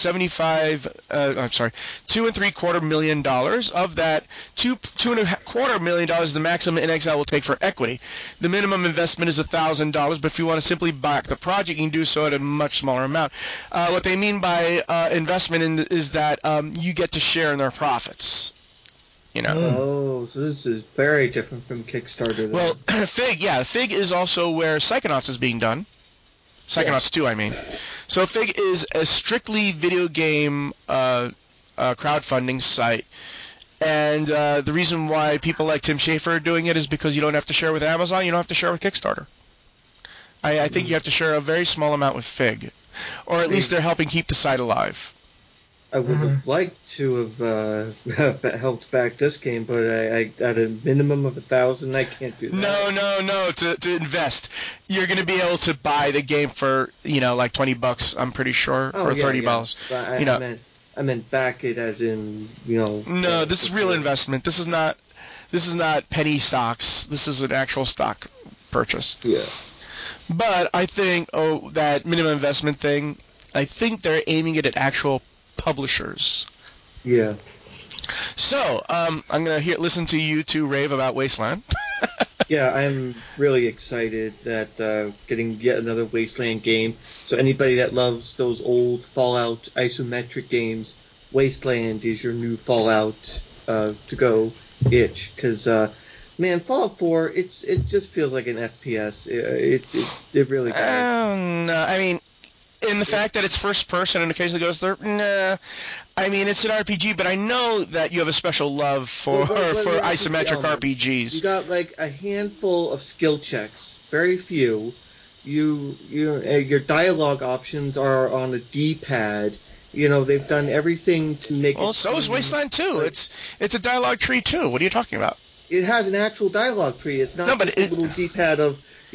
$2.75 million. Of that, $2.25 million is the maximum inXile will take for equity. The minimum investment is $1,000, but if you want to simply back the project, you can do so at a much smaller amount. What they mean by investment is that you get to share in their profits. You know. Oh, so this is very different from Kickstarter. Then. Well, FIG is also where Psychonauts is being done. Psychonauts 2, I mean. So FIG is a strictly video game crowdfunding site. And the reason why people like Tim Schafer are doing it is because you don't have to share with Amazon, you don't have to share with Kickstarter. I think you have to share a very small amount with FIG. Or at least they're helping keep the site alive. I would have liked to have helped back this game, but I at a minimum of $1,000, I can't do that. No. To invest, you're going to be able to buy the game for like $20. I'm pretty sure, or $30. But I meant back it as in No, this is real investment. This is not penny stocks. This is an actual stock purchase. Yeah. But I think that minimum investment thing, I think they're aiming it at actual publishers. Yeah. So, I'm going to listen to you two rave about Wasteland. Yeah, I'm really excited that getting yet another Wasteland game. So anybody that loves those old Fallout isometric games, Wasteland is your new Fallout to go itch. Because, man, Fallout 4, it just feels like an FPS. It really does. No, I mean, in the fact that it's first person and occasionally goes third, nah. I mean, it's an RPG, but I know that you have a special love for isometric RPGs. You got like a handful of skill checks, very few. Your dialogue options are on a D-pad. They've done everything to make it. Well, so is Wasteland 2. It's a dialogue tree too. What are you talking about? It has an actual dialogue tree. It's not a little D-pad of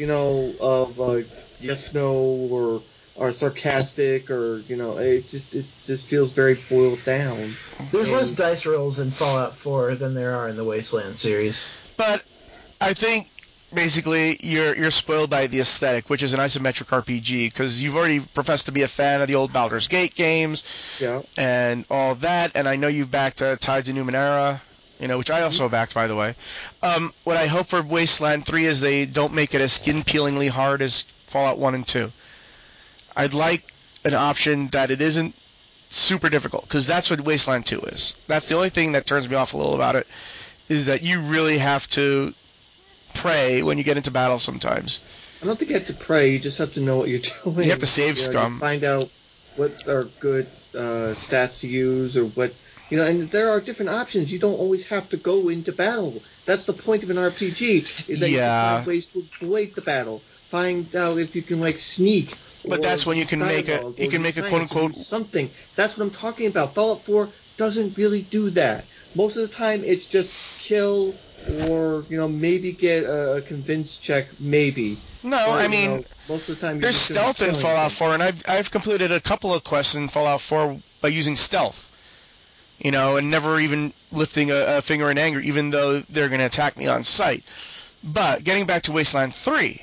yes, no, or sarcastic, or it just feels very boiled down. There's less dice rolls in Fallout 4 than there are in the Wasteland series. But I think basically you're spoiled by the aesthetic, which is an isometric RPG, because you've already professed to be a fan of the old Baldur's Gate games, Yeah. and all that, and I know you've backed Tides of Numenera, which I also backed, by the way. What I hope for Wasteland 3 is they don't make it as skin-peelingly hard as Fallout 1 and 2. I'd like an option that it isn't super difficult, because that's what Wasteland 2 is. That's the only thing that turns me off a little about it, is that you really have to pray when you get into battle sometimes. I don't think you have to pray. You just have to know what you're doing. You have to save scum. You find out what are good stats to use, or what and there are different options. You don't always have to go into battle. That's the point of an RPG, is that you can find ways to avoid the battle. Find out if you can sneak. But that's when you can make a quote unquote something. That's what I'm talking about. Fallout 4 doesn't really do that. Most of the time, it's just kill or maybe get a convince check, maybe. No, but, I mean, most of the time there's stealth in Fallout 4, and I've completed a couple of quests in Fallout 4 by using stealth, and never even lifting a finger in anger, even though they're going to attack me on sight. But getting back to Wasteland 3,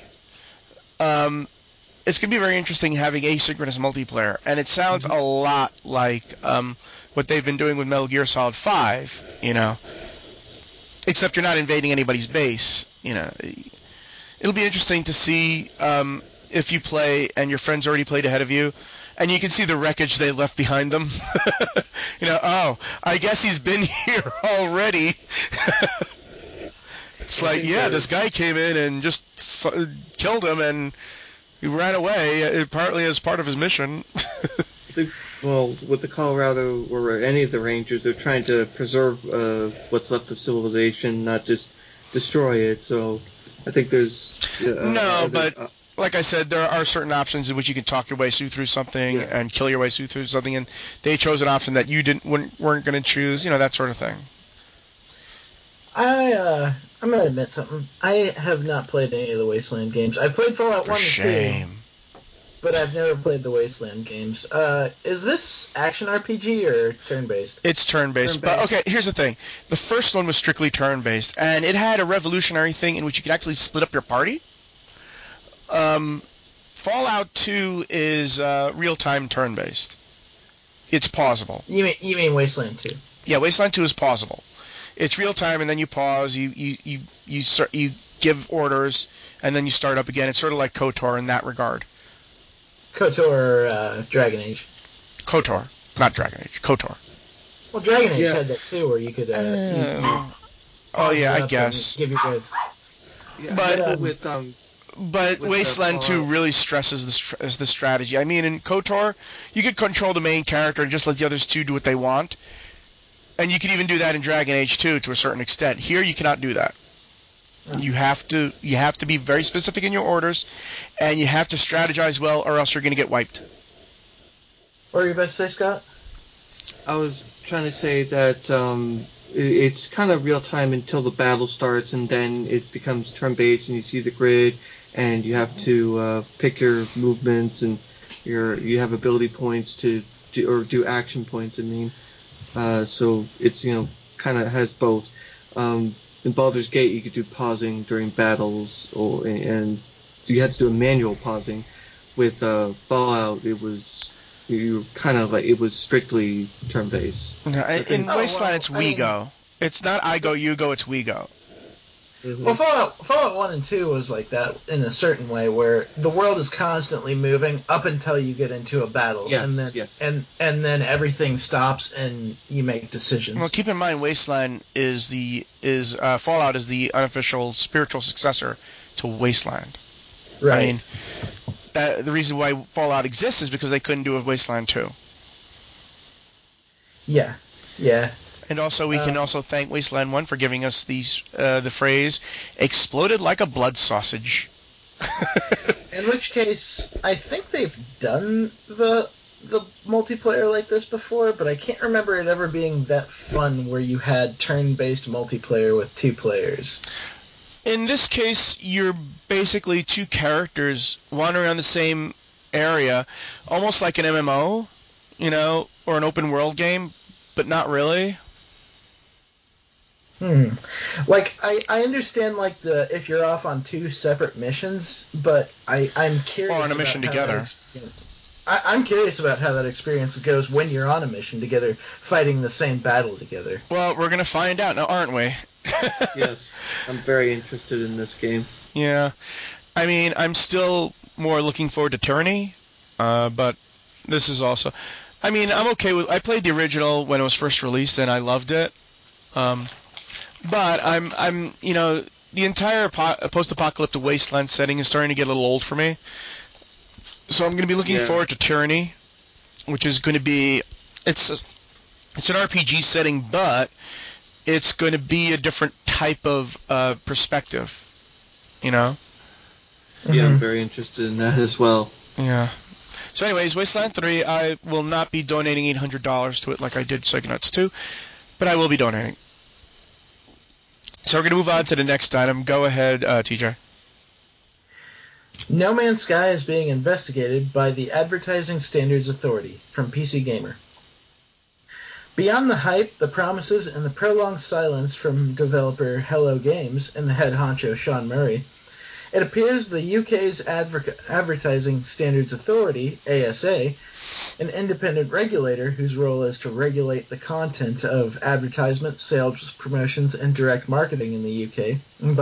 it's going to be very interesting having asynchronous multiplayer, and it sounds a lot like what they've been doing with Metal Gear Solid 5, except you're not invading anybody's base. It'll be interesting to see if you play and your friends already played ahead of you, and you can see the wreckage they left behind them. Oh, I guess he's been here already. It's like, yeah, this guy came in and just killed him, and he ran away, partly as part of his mission. Well, with the Colorado or any of the Rangers, they're trying to preserve what's left of civilization, not just destroy it. So I think there's but like I said, there are certain options in which you can talk your way through something and kill your way through something, and they chose an option that you weren't going to choose, that sort of thing. I'm gonna admit something. I have not played any of the Wasteland games. I've played Fallout 1 and 2. But I've never played the Wasteland games. Is this action RPG or turn-based? It's turn-based. But, okay, here's the thing. The first one was strictly turn-based, and it had a revolutionary thing in which you could actually split up your party. Fallout 2 is real-time turn-based. It's pausable. You mean Wasteland 2? Yeah, Wasteland 2 is pausable. It's real-time, and then you pause, you give orders, and then you start up again. It's sort of like KOTOR in that regard. KOTOR, Dragon Age. KOTOR, not DragonAge. KOTOR. Well, Dragon Age had that too, where you could. I guess. Give your goods. Yeah, but Wasteland 2 really stresses the strategy. I mean, in KOTOR, you could control the main character and just let the others two do what they want, and you can even do that in Dragon Age 2 to a certain extent. Here, you cannot do that. You have to be very specific in your orders, and you have to strategize well, or else you're going to get wiped. What were you about to say, Scott? I was trying to say that it's kind of real time until the battle starts, and then it becomes turn based, and you see the grid, and you have to pick your movements, and you have ability points to do action points. So it's kind of has both. In Baldur's Gate, you could do pausing during battles, and you had to do a manual pausing. With Fallout, it was it was strictly turn based. In Wasteland, it's we go. It's not I go, you go. It's we go. Mm-hmm. Well, Fallout 1 and 2 was like that in a certain way, where the world is constantly moving up until you get into a battle, and then everything stops and you make decisions. Well, keep in mind, Wasteland Fallout is the unofficial spiritual successor to Wasteland. Right. I mean, the reason why Fallout exists is because they couldn't do a Wasteland 2. Yeah. And also, we can also thank Wasteland 1 for giving us the phrase, exploded like a blood sausage. In which case, I think they've done the multiplayer like this before, but I can't remember it ever being that fun where you had turn-based multiplayer with 2 players. In this case, you're basically 2 characters wandering around the same area, almost like an MMO, or an open world game, but not really. Like I understand like the if you're off on two separate missions, but I'm Or curious on a about mission how that together. experience. I'm curious about how that experience goes when you're on a mission together, fighting the same battle together. Well, we're gonna find out now, aren't we? Yes, I'm very interested in this game. Yeah. I mean, I'm still more looking forward to Tyranny, but this is also. I mean, I'm okay with. I played the original when it was first released, and I loved it. But the entire post-apocalyptic wasteland setting is starting to get a little old for me. So I'm going to be looking Yeah. forward to Tyranny, which is going to be. It's an RPG setting, but it's going to be a different type of perspective. You know. Yeah, I'm Mm-hmm. very interested in that as well. Yeah. So anyways, Wasteland 3, I will not be donating $800 to it like I did Psychonauts 2, but I will be donating. So we're going to move on to the next item. Go ahead, TJ. No Man's Sky is being investigated by the Advertising Standards Authority from PC Gamer. Beyond the hype, the promises, and the prolonged silence from developer Hello Games and the head honcho Sean Murray, it appears the UK's Advertising Standards Authority, ASA, an independent regulator whose role is to regulate the content of advertisements, sales promotions, and direct marketing in the UK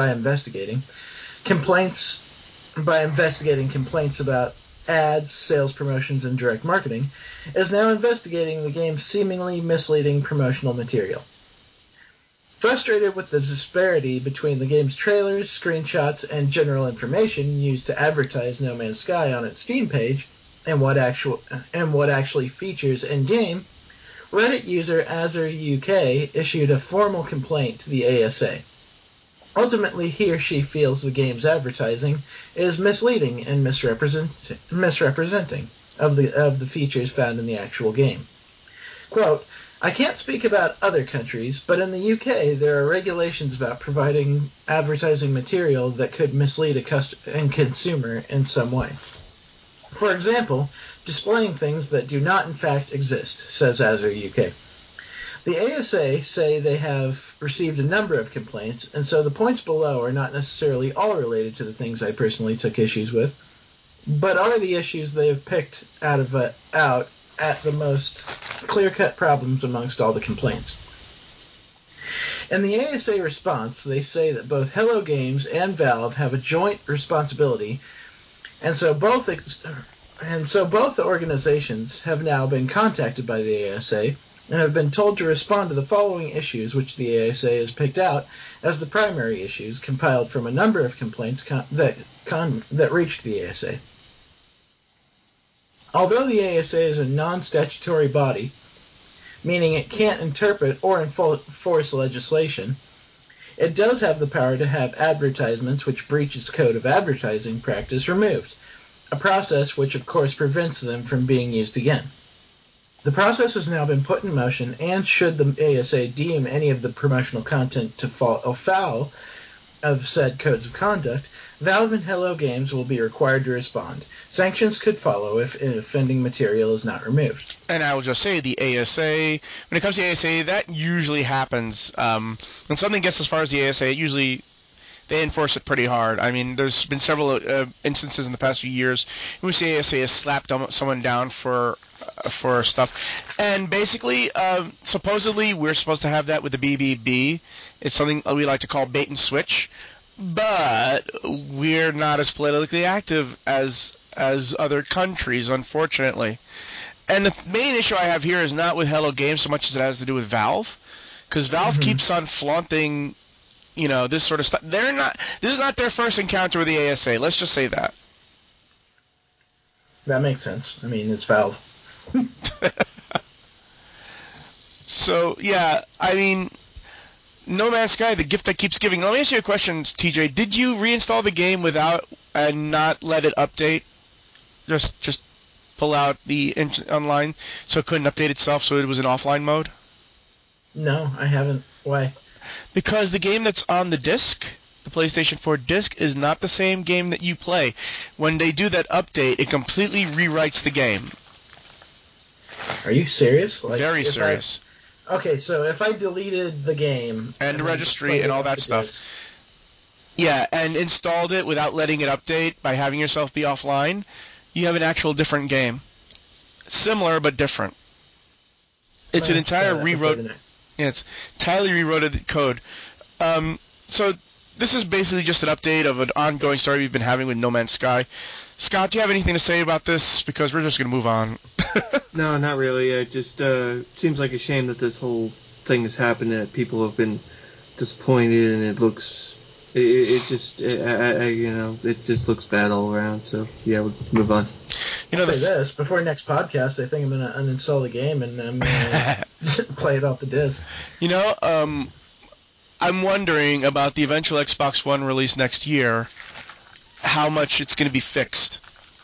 complaints by investigating complaints about ads, sales promotions, and direct marketing, is now investigating the game's seemingly misleading promotional material. Frustrated with the disparity between the game's trailers, screenshots, and general information used to advertise No Man's Sky on its Steam page, and what actually features in-game, Reddit user AzerUK issued a formal complaint to the ASA. Ultimately, he or she feels the game's advertising is misleading and misrepresenting of the features found in the actual game. Quote, I can't speak about other countries, but in the UK there are regulations about providing advertising material that could mislead a consumer in some way. For example, displaying things that do not in fact exist, says Azure UK. The ASA say they have received a number of complaints, and so the points below are not necessarily all related to the things I personally took issues with, but are the issues they have picked out at the most clear-cut problems amongst all the complaints. In the ASA response, they say that both Hello Games and Valve have a joint responsibility, and so both organizations have now been contacted by the ASA and have been told to respond to the following issues, which the ASA has picked out as the primary issues compiled from a number of complaints that reached the ASA. Although the ASA is a non-statutory body, meaning it can't interpret or enforce legislation, it does have the power to have advertisements which breach its code of advertising practice removed, a process which of course prevents them from being used again. The process has now been put in motion, and should the ASA deem any of the promotional content to fall afoul of said codes of conduct, Valve and Hello Games will be required to respond. Sanctions could follow if offending material is not removed. And I will just say the ASA, when it comes to the ASA, that usually happens. When something gets as far as the ASA, they enforce it pretty hard. I mean, there's been several instances in the past few years in which the ASA has slapped someone down for stuff. And basically, supposedly, we're supposed to have that with the BBB. It's something we like to call bait and switch. But we're not as politically active as other countries, unfortunately. And the main issue I have here is not with Hello Games so much as it has to do with Valve, because Valve keeps on flaunting, this sort of stuff. This is not their first encounter with the ASA. Let's just say that. That makes sense. I mean, it's Valve. So yeah, I mean, No Man's Sky, the gift that keeps giving. Let me ask you a question, TJ. Did you reinstall the game without and not let it update? Just pull out the online so it couldn't update itself, so it was in offline mode? No, I haven't. Why? Because the game that's on the disc, the PlayStation 4 disc, is not the same game that you play. When they do that update, it completely rewrites the game. Are you serious? Very serious. Okay, so if I deleted the game and the registry and all that stuff. Yeah, and installed it without letting it update by having yourself be offline, you have an actual different game. Similar, but different. It's an entire rewrote. Yeah, it's entirely rewrote code. So this is basically just an update of an ongoing story we've been having with No Man's Sky. Scott, do you have anything to say about this? Because we're just going to move on. No, not really. It just seems like a shame that this whole thing has happened and that people have been disappointed, and it just looks bad all around. So yeah, we'll move on. I'll say this before next podcast. I think I'm going to uninstall the game and I'm going to play it off the disc. I'm wondering about the eventual Xbox One release next year, how much it's going to be fixed.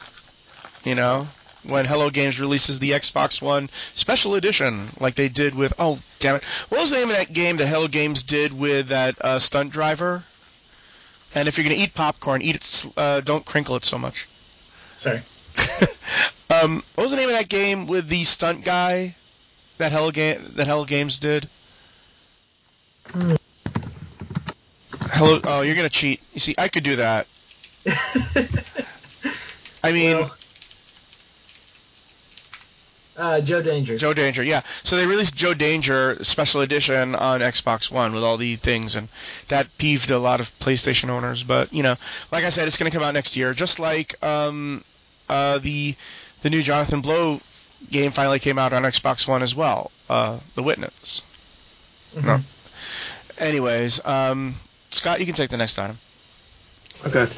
When Hello Games releases the Xbox One Special Edition, like they did with, oh, damn it. What was the name of that game that Hello Games did with that stunt driver? And if you're going to eat popcorn, eat it, don't crinkle it so much. Sorry. What was the name of that game with the stunt guy that Hello Games did? Oh, you're going to cheat. You see, I could do that. I mean... Joe Danger. Joe Danger, yeah. So they released Joe Danger Special Edition on Xbox One with all the things, and that peeved a lot of PlayStation owners. But, like I said, it's going to come out next year. Just like the new Jonathan Blow game finally came out on Xbox One as well, The Witness. Mm-hmm. No. Anyways, Scott, you can take the next item. Okay.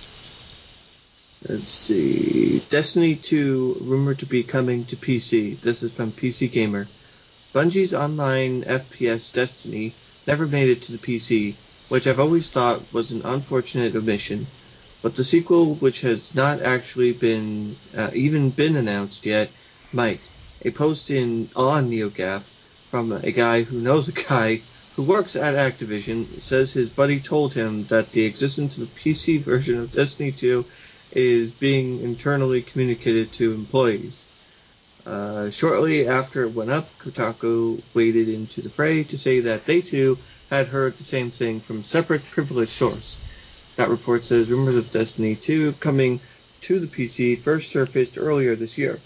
Let's see. Destiny 2 rumored to be coming to PC. This is from PC Gamer. Bungie's online FPS Destiny never made it to the PC, which I've always thought was an unfortunate omission. But the sequel, which has not actually been even been announced yet, might. A post on NeoGAF from a guy who knows a guy who works at Activision says his buddy told him that the existence of a PC version of Destiny 2 is being internally communicated to employees. Shortly after it went up, Kotaku waded into the fray to say that they too had heard the same thing from a separate privileged source. That report says rumors of Destiny 2 coming to the PC first surfaced earlier this year.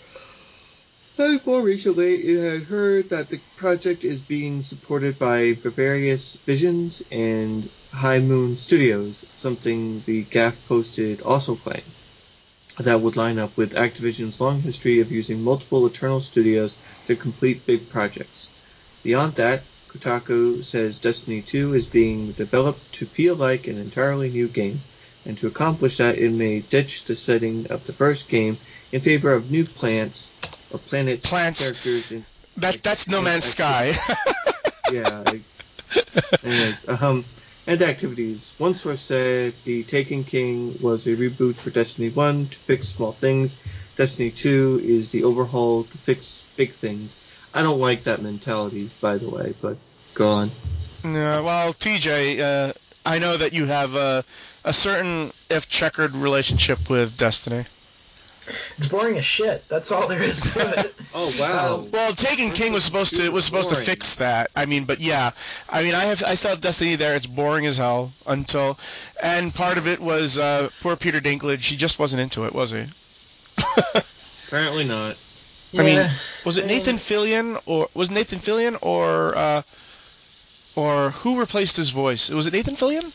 And more recently, it had heard that the project is being supported by Various Visions and High Moon Studios, something the GAF posted also claimed. That would line up with Activision's long history of using multiple internal studios to complete big projects. Beyond that, Kotaku says Destiny 2 is being developed to feel like an entirely new game, and to accomplish that it may ditch the setting of the first game in favor of new planets, characters. That's No Man's Sky. Yeah. Anyways, and activities. One source said the Taken King was a reboot for Destiny 1 to fix small things. Destiny 2 is the overhaul to fix big things. I don't like that mentality, by the way, but go on. Well, TJ, I know that you have a certain, if checkered, relationship with Destiny. It's boring as shit. That's all there is to it. Oh wow! Well, Taken King was supposed to fix that. But yeah, I still have Destiny there. It's boring as hell and part of it was poor Peter Dinklage. He just wasn't into it, was he? Apparently not. Yeah, was it Nathan Fillion or who replaced his voice? Was it Nathan Fillion?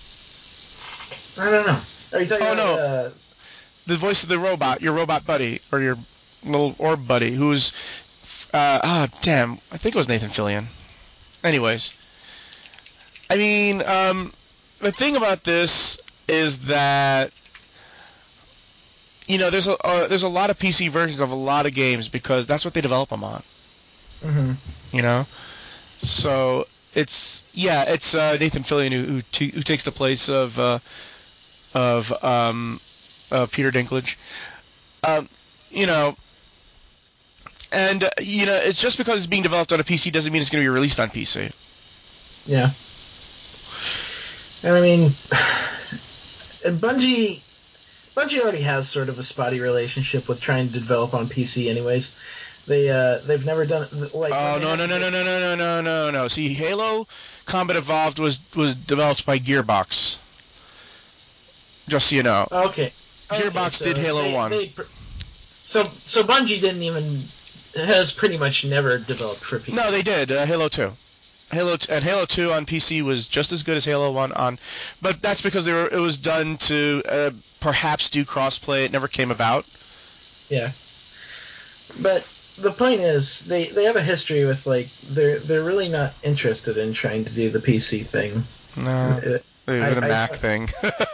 I don't know. Are you talking about? The voice of the robot, your robot buddy, or your little orb buddy, who's... I think it was Nathan Fillion. Anyways. The thing about this is that, there's a lot of PC versions of a lot of games because that's what they develop them on. Mm-hmm. So, it's Nathan Fillion who takes the place of Peter Dinklage. And it's just because it's being developed on a PC doesn't mean it's going to be released on PC. Yeah. And Bungie already has sort of a spotty relationship with trying to develop on PC anyways. They've never done it like. Oh no! See, Halo Combat Evolved was developed by Gearbox. Just so you know. Okay. Gearbox So did Halo 1. So Bungie didn't even has pretty much never developed for PC. No, they did. Halo 2. Halo 2 on PC was just as good as Halo 1 on, but that's because it was done to perhaps do crossplay. It never came about. Yeah. But the point is, they have a history with like they're really not interested in trying to do the PC thing. No, the Mac thing.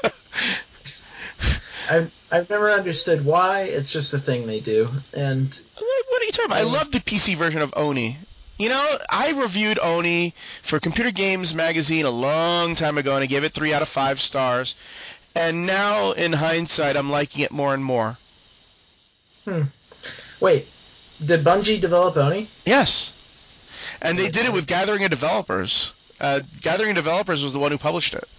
I've never understood why. It's just a thing they do. And what are you talking about? I love the PC version of Oni. You know, I reviewed Oni for Computer Games Magazine a long time ago, and I gave it 3 out of 5 stars. And now, in hindsight, I'm liking it more and more. Wait, did Bungie develop Oni? Yes. And they did it with Gathering of Developers. Gathering of Developers was the one who published it.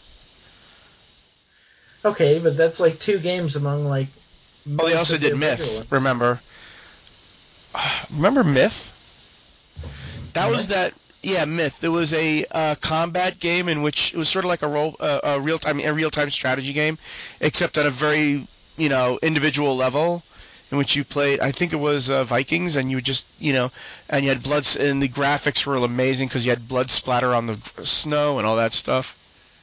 Okay, but that's like 2 games among like. Well, they also did Myth. Remember Myth? That was that. Yeah, Myth. There was a combat game in which it was sort of like a real-time strategy game, except at a very individual level, in which you played. I think it was Vikings, and you would just and you had blood, and the graphics were amazing because you had blood splatter on the snow and all that stuff.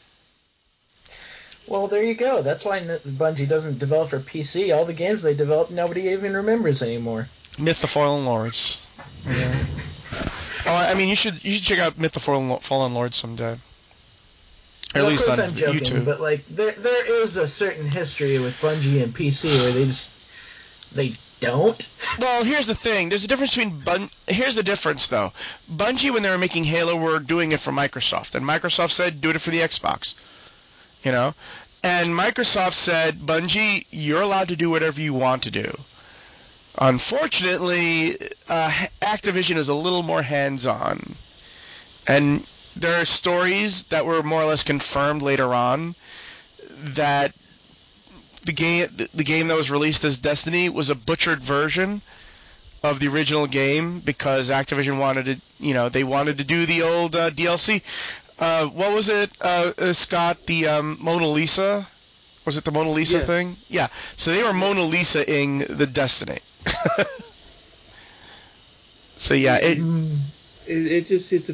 Well, there you go. That's why Bungie doesn't develop for PC. All the games they develop, nobody even remembers anymore. Myth: The Fallen Lords. Yeah. Oh, I mean, you should check out Myth: The Fallen Lords someday. Or at least on I'm joking, YouTube. But like, there is a certain history with Bungie and PC where they don't. Well, here's the thing. There's a difference between Here's the difference, though. Bungie, when they were making Halo, were doing it for Microsoft, and Microsoft said, "Do it for the Xbox." And Microsoft said, "Bungie, you're allowed to do whatever you want to do." Unfortunately, Activision is a little more hands-on, and there are stories that were more or less confirmed later on that the game that was released as Destiny was a butchered version of the original game because Activision wanted to, they wanted to do the old DLC. What was it, Scott? The Mona Lisa? Was it the Mona Lisa thing? Yeah. So they were Mona Lisa-ing the Destiny. So yeah, it's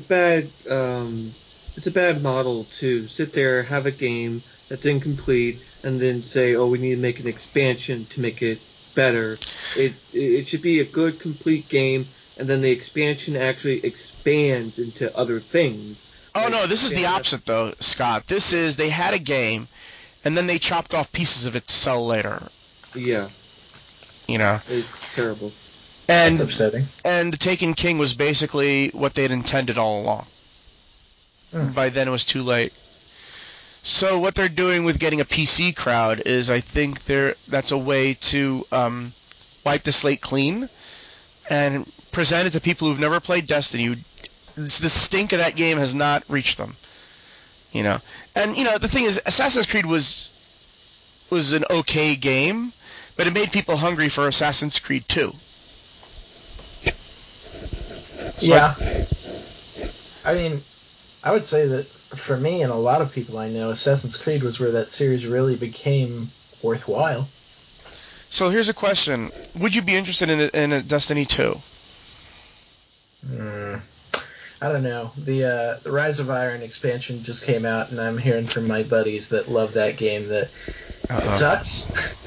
a bad model to sit there, have a game that's incomplete, and then say, "Oh, we need to make an expansion to make it better." It should be a good, complete game, and then the expansion actually expands into other things. Oh no, this is the opposite though, Scott. This is they had a game, and then they chopped off pieces of it to sell later. Yeah. It's terrible. And, that's upsetting. And The Taken King was basically what they had intended all along. By then it was too late. So what they're doing with getting a PC crowd is, I think that's a way to wipe the slate clean and present it to people who've never played Destiny. The stink of that game has not reached them. And the thing is, Assassin's Creed was an okay game, but it made people hungry for Assassin's Creed 2. So yeah. I mean, I would say that for me and a lot of people I know, Assassin's Creed was where that series really became worthwhile. So here's a question: would you be interested in a Destiny 2? I don't know. The Rise of Iron expansion just came out, and I'm hearing from my buddies that love that game that it sucks.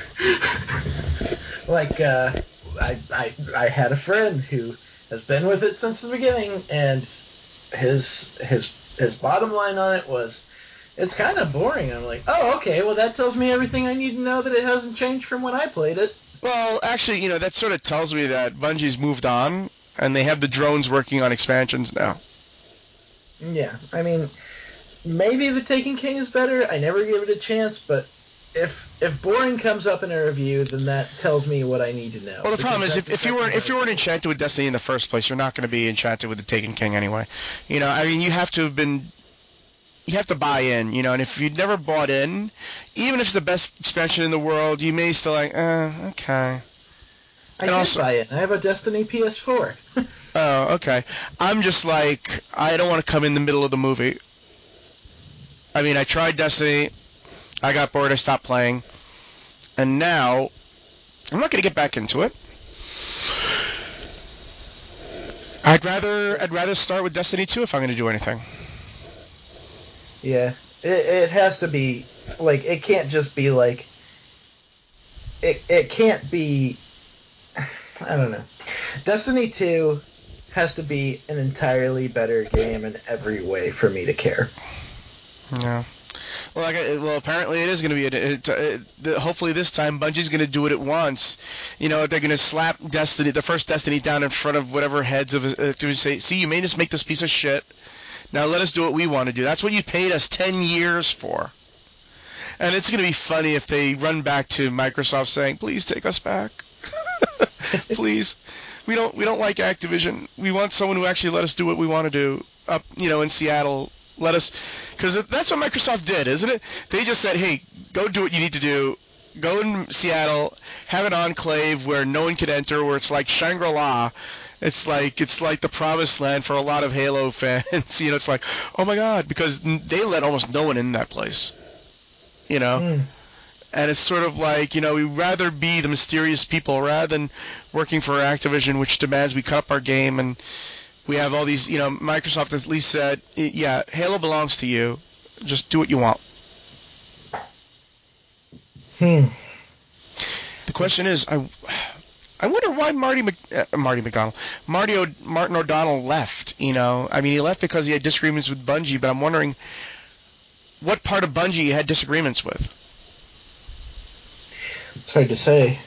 Like, I had a friend who has been with it since the beginning, and his bottom line on it was, it's kind of boring. I'm like, oh, okay, well that tells me everything I need to know that it hasn't changed from when I played it. Well, actually, that sort of tells me that Bungie's moved on, and they have the drones working on expansions now. Yeah, I mean, maybe The Taken King is better. I never gave it a chance, but if boring comes up in a review, then that tells me what I need to know. Well, the problem is if you weren't enchanted with Destiny in the first place, you're not going to be enchanted with The Taken King anyway. I mean, you have to buy in, and if you'd never bought in, even if it's the best expansion in the world, you may still like, okay. I did buy it. I have a Destiny PS4. Oh, okay. I'm just like, I don't want to come in the middle of the movie. I mean, I tried Destiny. I got bored. I stopped playing. And now, I'm not going to get back into it. I'd rather start with Destiny 2 if I'm going to do anything. Yeah. It has to be, like, it can't just be, like, it can't be, I don't know. Destiny 2 has to be an entirely better game in every way for me to care. Yeah. Well, apparently it is going to be. Hopefully this time Bungie's going to do what it wants. You know, they're going to slap the first Destiny, down in front of whatever heads to say, "See, you made us make this piece of shit. Now let us do what we want to do. That's what you paid us 10 years for." And it's going to be funny if they run back to Microsoft saying, "Please take us back, please. We don't like Activision. We want someone who actually let us do what we want to do up, in Seattle." Let us, because that's what Microsoft did, isn't it? They just said, "Hey, go do what you need to do. Go in Seattle, have an enclave where no one can enter, where it's like Shangri-La. It's like the promised land for a lot of Halo fans. It's like, oh my God, because they let almost no one in that place. And it's sort of like, we'd rather be the mysterious people rather than working for Activision, which demands we cut up our game and." We have all these, Microsoft at least said, yeah, Halo belongs to you. Just do what you want. The question is, I wonder why Martin O'Donnell left, I mean, he left because he had disagreements with Bungie, but I'm wondering what part of Bungie he had disagreements with. It's hard to say.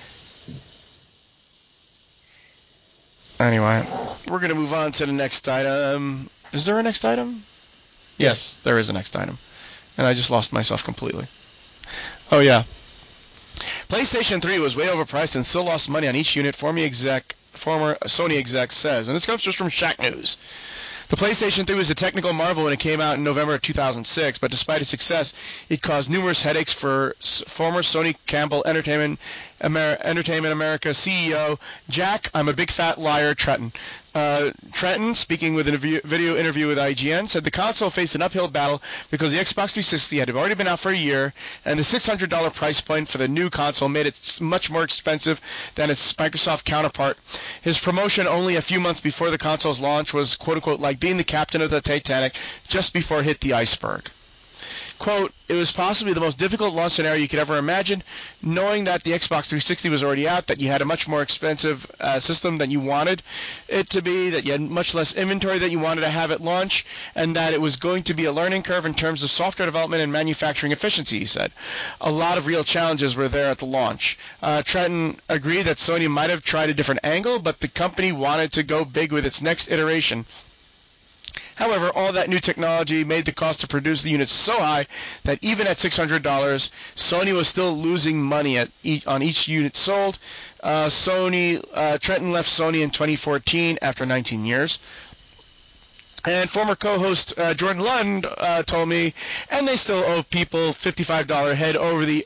Anyway, we're going to move on to the next item. Is there a next item? Yes, there is a next item. And I just lost myself completely. Oh, yeah. PlayStation 3 was way overpriced and still lost money on each unit, former Sony exec says. And this comes just from Shack News. The PlayStation 3 was a technical marvel when it came out in November of 2006, but despite its success, it caused numerous headaches for former Sony Campbell Entertainment America CEO Jack, I'm a big fat liar, Tretton. Tretton, speaking with a video interview with IGN, said the console faced an uphill battle because the Xbox 360 had already been out for a year, and the $600 price point for the new console made it much more expensive than its Microsoft counterpart. His promotion only a few months before the console's launch was, quote-unquote, like being the captain of the Titanic just before it hit the iceberg. Quote, it was possibly the most difficult launch scenario you could ever imagine, knowing that the Xbox 360 was already out, that you had a much more expensive system than you wanted it to be, that you had much less inventory that you wanted to have at launch, and that it was going to be a learning curve in terms of software development and manufacturing efficiency, he said. A lot of real challenges were there at the launch. Tretton agreed that Sony might have tried a different angle, but the company wanted to go big with its next iteration. However, all that new technology made the cost to produce the units so high that even at $600, Sony was still losing money on each unit sold. Tretton left Sony in 2014 after 19 years. And former co-host Jordan Lund told me, and they still owe people $55 head over the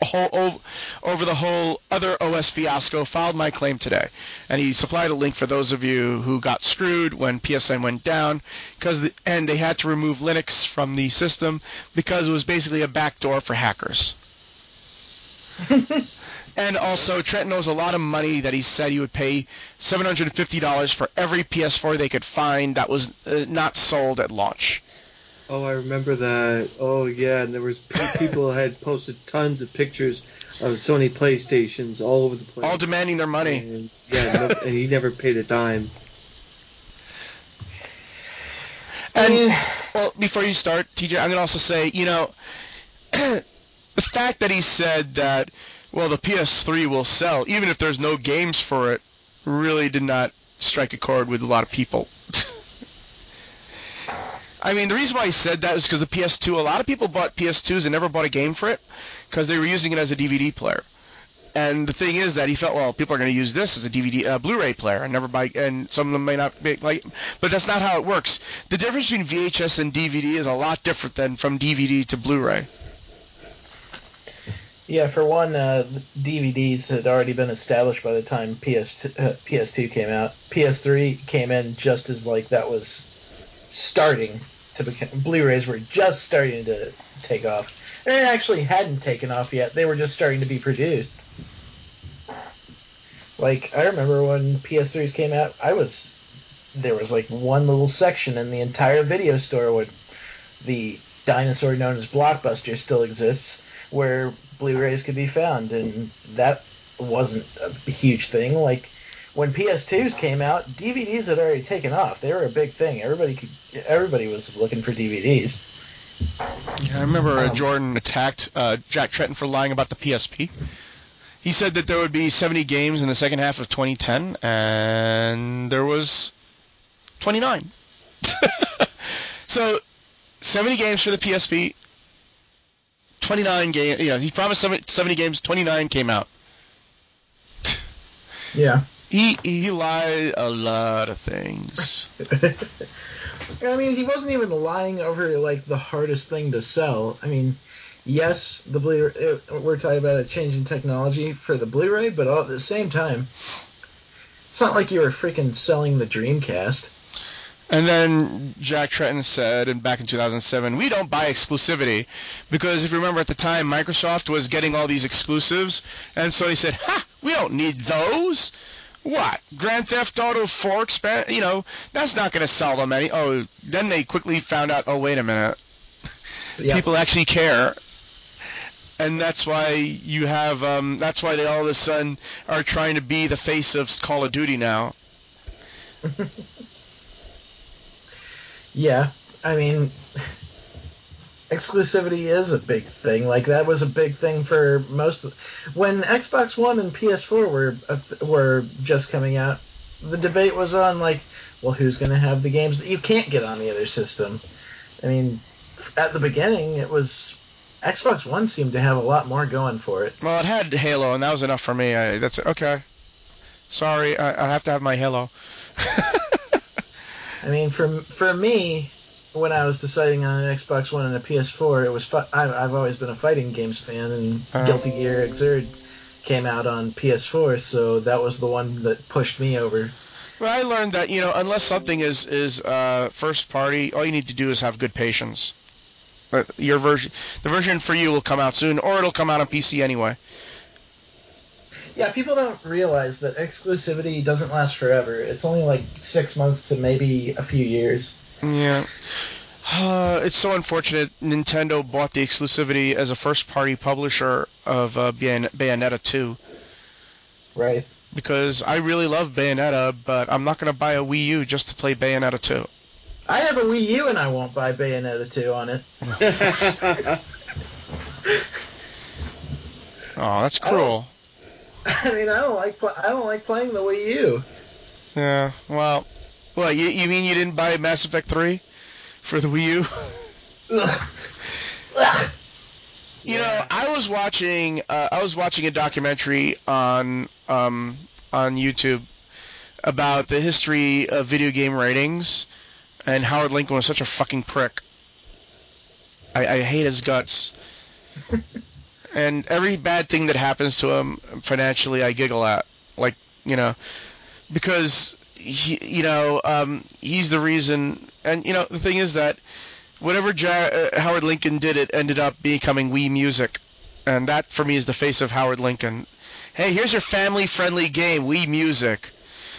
whole other OS fiasco, filed my claim today. And he supplied a link for those of you who got screwed when PSN went down, and they had to remove Linux from the system because it was basically a backdoor for hackers. And also, Trent owes a lot of money that he said he would pay $750 for every PS4 they could find that was not sold at launch. Oh, I remember that. Oh, yeah, and there was people had posted tons of pictures of Sony PlayStations all over the place. All demanding their money. And, and he never paid a dime. And, well, before you start, TJ, I'm going to also say, the fact that he said that, well, the PS3 will sell, even if there's no games for it, really did not strike a chord with a lot of people. I mean, the reason why he said that is because the PS2, a lot of people bought PS2s and never bought a game for it because they were using it as a DVD player. And the thing is that he felt, well, people are going to use this as a DVD, Blu-ray player, and never buy. And some of them may not be like, but that's not how it works. The difference between VHS and DVD is a lot different than from DVD to Blu-ray. Yeah, for one, DVDs had already been established by the time PS2 came out. PS3 came in just as like that was starting to become. Blu-rays were just starting to take off. They actually hadn't taken off yet. They were just starting to be produced. Like I remember when PS3s came out, there was like one little section in the entire video store where the dinosaur known as Blockbuster still exists, where Blu-rays could be found, and that wasn't a huge thing. Like when PS2s came out, DVDs had already taken off. They were a big thing. Everybody was looking for DVDs. Yeah, I remember Jordan attacked Jack Tretton for lying about the PSP. He said that there would be 70 games in the second half of 2010, and there was 29. So 70 games for the PSP, 29 games. You know, he promised 70 games, 29 came out. Yeah. He lied a lot of things. I mean, he wasn't even lying over like the hardest thing to sell. I mean, yes, we're talking about a change in technology for the Blu-ray, but all at the same time, it's not like you were freaking selling the Dreamcast. And then Jack Tretton said, and back in 2007, we don't buy exclusivity, because if you remember at the time, Microsoft was getting all these exclusives, and so he said, ha, we don't need those. What? Grand Theft Auto 4 that's not going to sell them any. Oh, then they quickly found out, oh, wait a minute. Yep. People actually care. And that's why you have, that's why they all of a sudden are trying to be the face of Call of Duty now. Yeah, I mean, exclusivity is a big thing. Like, that was a big thing for when Xbox One and PS4 were just coming out, the debate was on, like, well, who's going to have the games that you can't get on the other system? I mean, at the beginning, Xbox One seemed to have a lot more going for it. Well, it had Halo, and that was enough for me. That's okay. Sorry, I have to have my Halo. I mean, for me, when I was deciding on an Xbox One and a PS4, it was I've always been a fighting games fan, and Guilty Gear Xrd came out on PS4, so that was the one that pushed me over. Well, I learned that, unless something is first party, all you need to do is have good patience. The version for you will come out soon, or it'll come out on PC anyway. Yeah, people don't realize that exclusivity doesn't last forever. It's only like 6 months to maybe a few years. Yeah. It's so unfortunate Nintendo bought the exclusivity as a first-party publisher of Bayonetta 2. Right. Because I really love Bayonetta, but I'm not going to buy a Wii U just to play Bayonetta 2. I have a Wii U and I won't buy Bayonetta 2 on it. Oh, that's cruel. I mean, I don't like playing the Wii U. Yeah, well, what, you mean you didn't buy Mass Effect 3 for the Wii U? I was watching a documentary on YouTube about the history of video game ratings, and Howard Lincoln was such a fucking prick. I hate his guts. And every bad thing that happens to him financially, I giggle at. Like, because he's the reason. And the thing is that whatever Howard Lincoln did, it ended up becoming Wii Music, and that for me is the face of Howard Lincoln. Hey, here's your family-friendly game, Wii Music.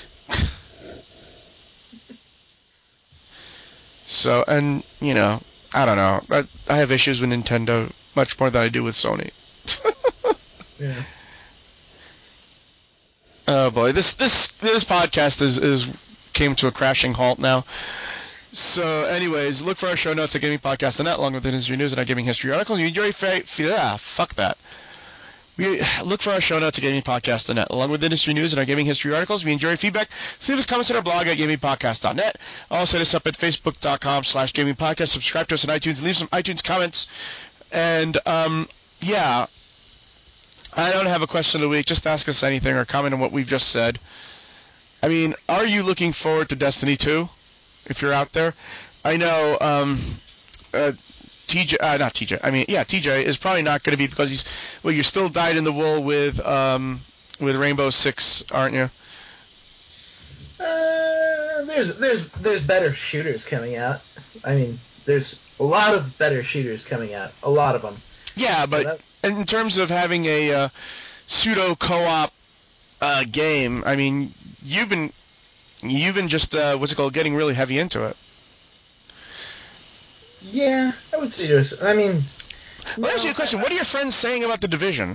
So, and I don't know. I have issues with Nintendo much more than I do with Sony. Yeah. Oh boy, this podcast is came to a crashing halt now. So, anyways, look for our show notes at GamingPodcast.net, along with the history news and our gaming history articles. You enjoy fuck that. We look for our show notes at GamingPodcast.net, along with industry news and our gaming history articles. We enjoy feedback. Leave us comments on our blog at GamingPodcast.net. Also, hit us up at Facebook.com/GamingPodcast. Subscribe to us on iTunes. Leave some iTunes comments. And yeah, I don't have a question of the week. Just ask us anything or comment on what we've just said. I mean, are you looking forward to Destiny 2? If you're out there, I know not TJ. I mean, yeah, TJ is probably not going to be because you're still dyed in the wool with Rainbow Six, aren't you? There's better shooters coming out. I mean, there's a lot of better shooters coming out. A lot of them. Yeah, but in terms of having a pseudo co-op game, I mean, you've been just getting really heavy into it. Yeah, I would say yours. I mean, let me ask you a question. What are your friends saying about The Division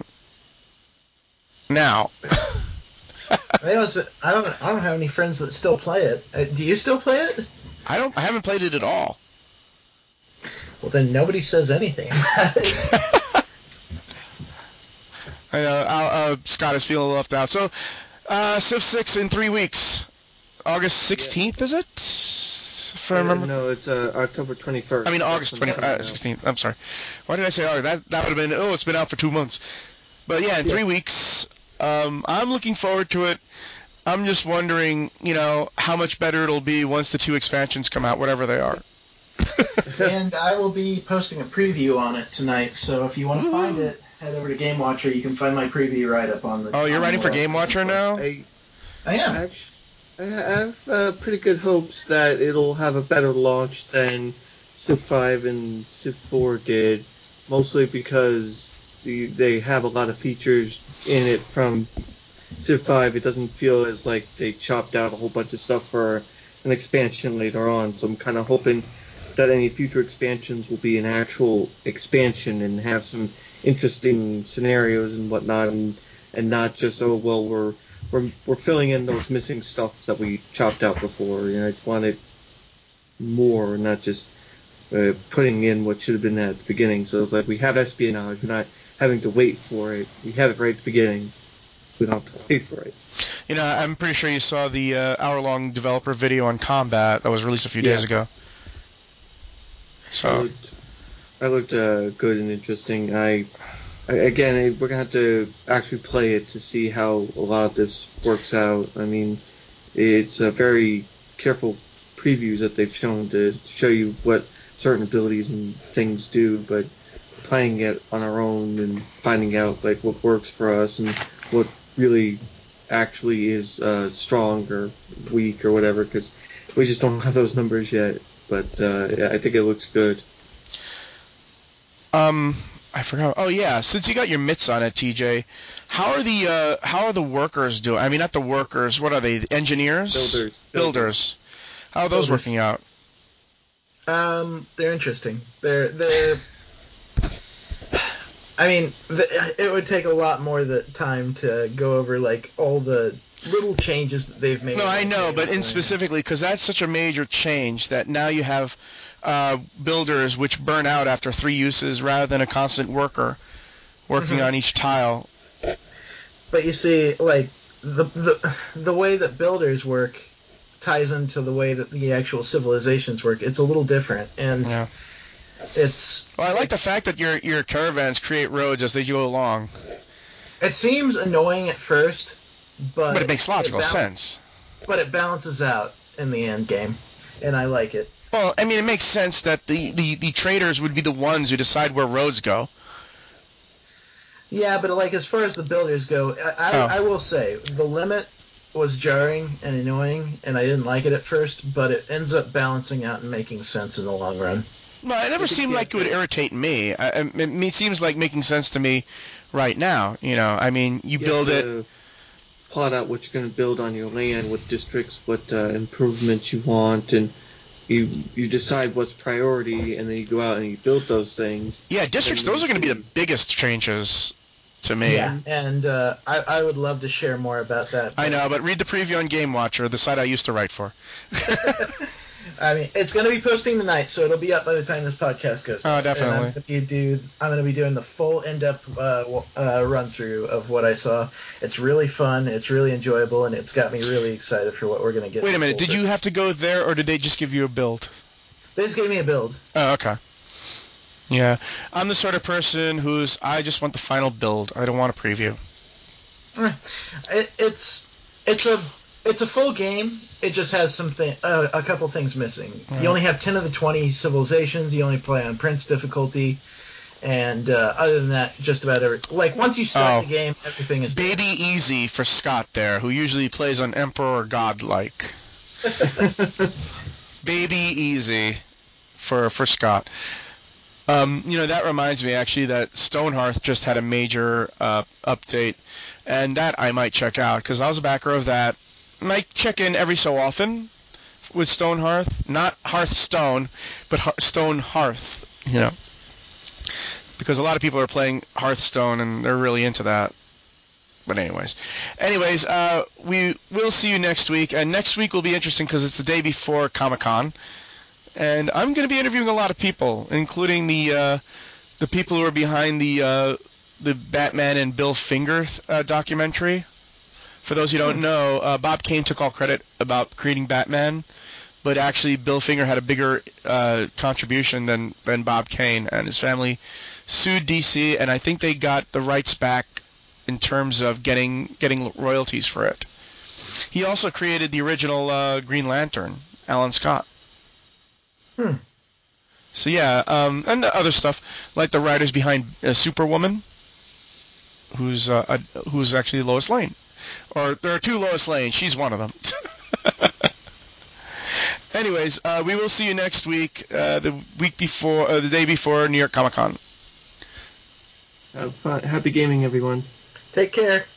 now? I don't have any friends that still play it. Do you still play it? I haven't played it at all. Well, then nobody says anything about it. I know Scott is feeling left out. So, Civ 6 in 3 weeks. August 16th, is it? If I remember. No, it's October 21st. I mean, August 16th. I'm sorry. Why did I say August? That would have been, it's been out for 2 months. But yeah, in 3 weeks. I'm looking forward to it. I'm just wondering, how much better it'll be once the 2 expansions come out, whatever they are. And I will be posting a preview on it tonight, so if you want to find it, head over to Game Watcher. You can find my preview write-up on the... Oh, you're writing for Game Watcher now? I am. Actually, I have pretty good hopes that it'll have a better launch than Civ 5 and Civ 4 did, mostly because they have a lot of features in it from Civ 5. It doesn't feel as like they chopped out a whole bunch of stuff for an expansion later on, so I'm kind of hoping that any future expansions will be an actual expansion and have some interesting scenarios and whatnot, and not just, we're filling in those missing stuff that we chopped out before. I wanted more, not just putting in what should have been at the beginning. So it's like we have espionage, we're not having to wait for it. We have it right at the beginning. We don't have to wait for it. I'm pretty sure you saw the hour-long developer video on Combat that was released a few days ago. So I looked good and interesting. Again, we're gonna have to actually play it to see how a lot of this works out. I mean, it's a very careful previews that they've shown to show you what certain abilities and things do, but playing it on our own and finding out like what works for us and what really actually is strong or weak or whatever, because we just don't have those numbers yet. But I think it looks good. I forgot. Oh yeah, since you got your mitts on it, TJ, how are the workers doing? I mean, not the workers. What are they? Engineers? Builders. How are those working out? They're interesting. They're. I mean, it would take a lot more time to go over like all the little changes that they've made. No, I know, but in specifically, because that's such a major change that now you have builders which burn out after 3 uses rather than a constant worker working on each tile. But you see, like the way that builders work ties into the way that the actual civilizations work. It's a little different, and I like the fact that your caravans create roads as they go along. It seems annoying at first, but it makes logical sense. But it balances out in the end game, and I like it. Well, I mean, it makes sense that the traders would be the ones who decide where roads go. Yeah, but like as far as the builders go, I will say the limit was jarring and annoying, and I didn't like it at first, but it ends up balancing out and making sense in the long run. No, it never seemed like it would irritate me. It seems like making sense to me right now. I mean, you build it. Plot out what you're going to build on your land, what districts, what improvements you want, and you decide what's priority, and then you go out and you build those things. Yeah, districts, those are going to be the biggest changes to me. Yeah, and I would love to share more about that. I know, but read the preview on Game Watcher, the site I used to write for. I mean, it's going to be posting tonight, so it'll be up by the time this podcast goes. Oh, definitely. I'm going to be doing the full in-depth run-through of what I saw. It's really fun, it's really enjoyable, and it's got me really excited for what we're going to get. Wait a minute, did you have to go there, or did they just give you a build? They just gave me a build. Oh, okay. Yeah, I'm the sort of person I just want the final build. I don't want a preview. It's a full game. It just has a couple things missing. Right. You only have 10 of the 20 civilizations. You only play on Prince difficulty. And other than that, just about once you start the game, everything is Baby there. Easy for Scott there, who usually plays on Emperor Godlike. Baby Easy for Scott. That reminds me actually that Stonehearth just had a major update, and that I might check out because I was a backer of that. I might check in every so often with Stonehearth, not Hearthstone, but Stonehearth. Because a lot of people are playing Hearthstone and they're really into that. But anyways, we will see you next week, and next week will be interesting because it's the day before Comic-Con. And I'm going to be interviewing a lot of people, including the people who are behind the Batman and Bill Finger documentary. For those who don't know, Bob Kane took all credit about creating Batman, but actually Bill Finger had a bigger contribution than Bob Kane, and his family sued DC, and I think they got the rights back in terms of getting royalties for it. He also created the original Green Lantern, Alan Scott. So yeah, and the other stuff like the writers behind Superwoman, who's actually Lois Lane, or there are two Lois Lanes. She's one of them. Anyways, we will see you next week, the day before New York Comic Con. Have fun. Happy gaming, everyone. Take care.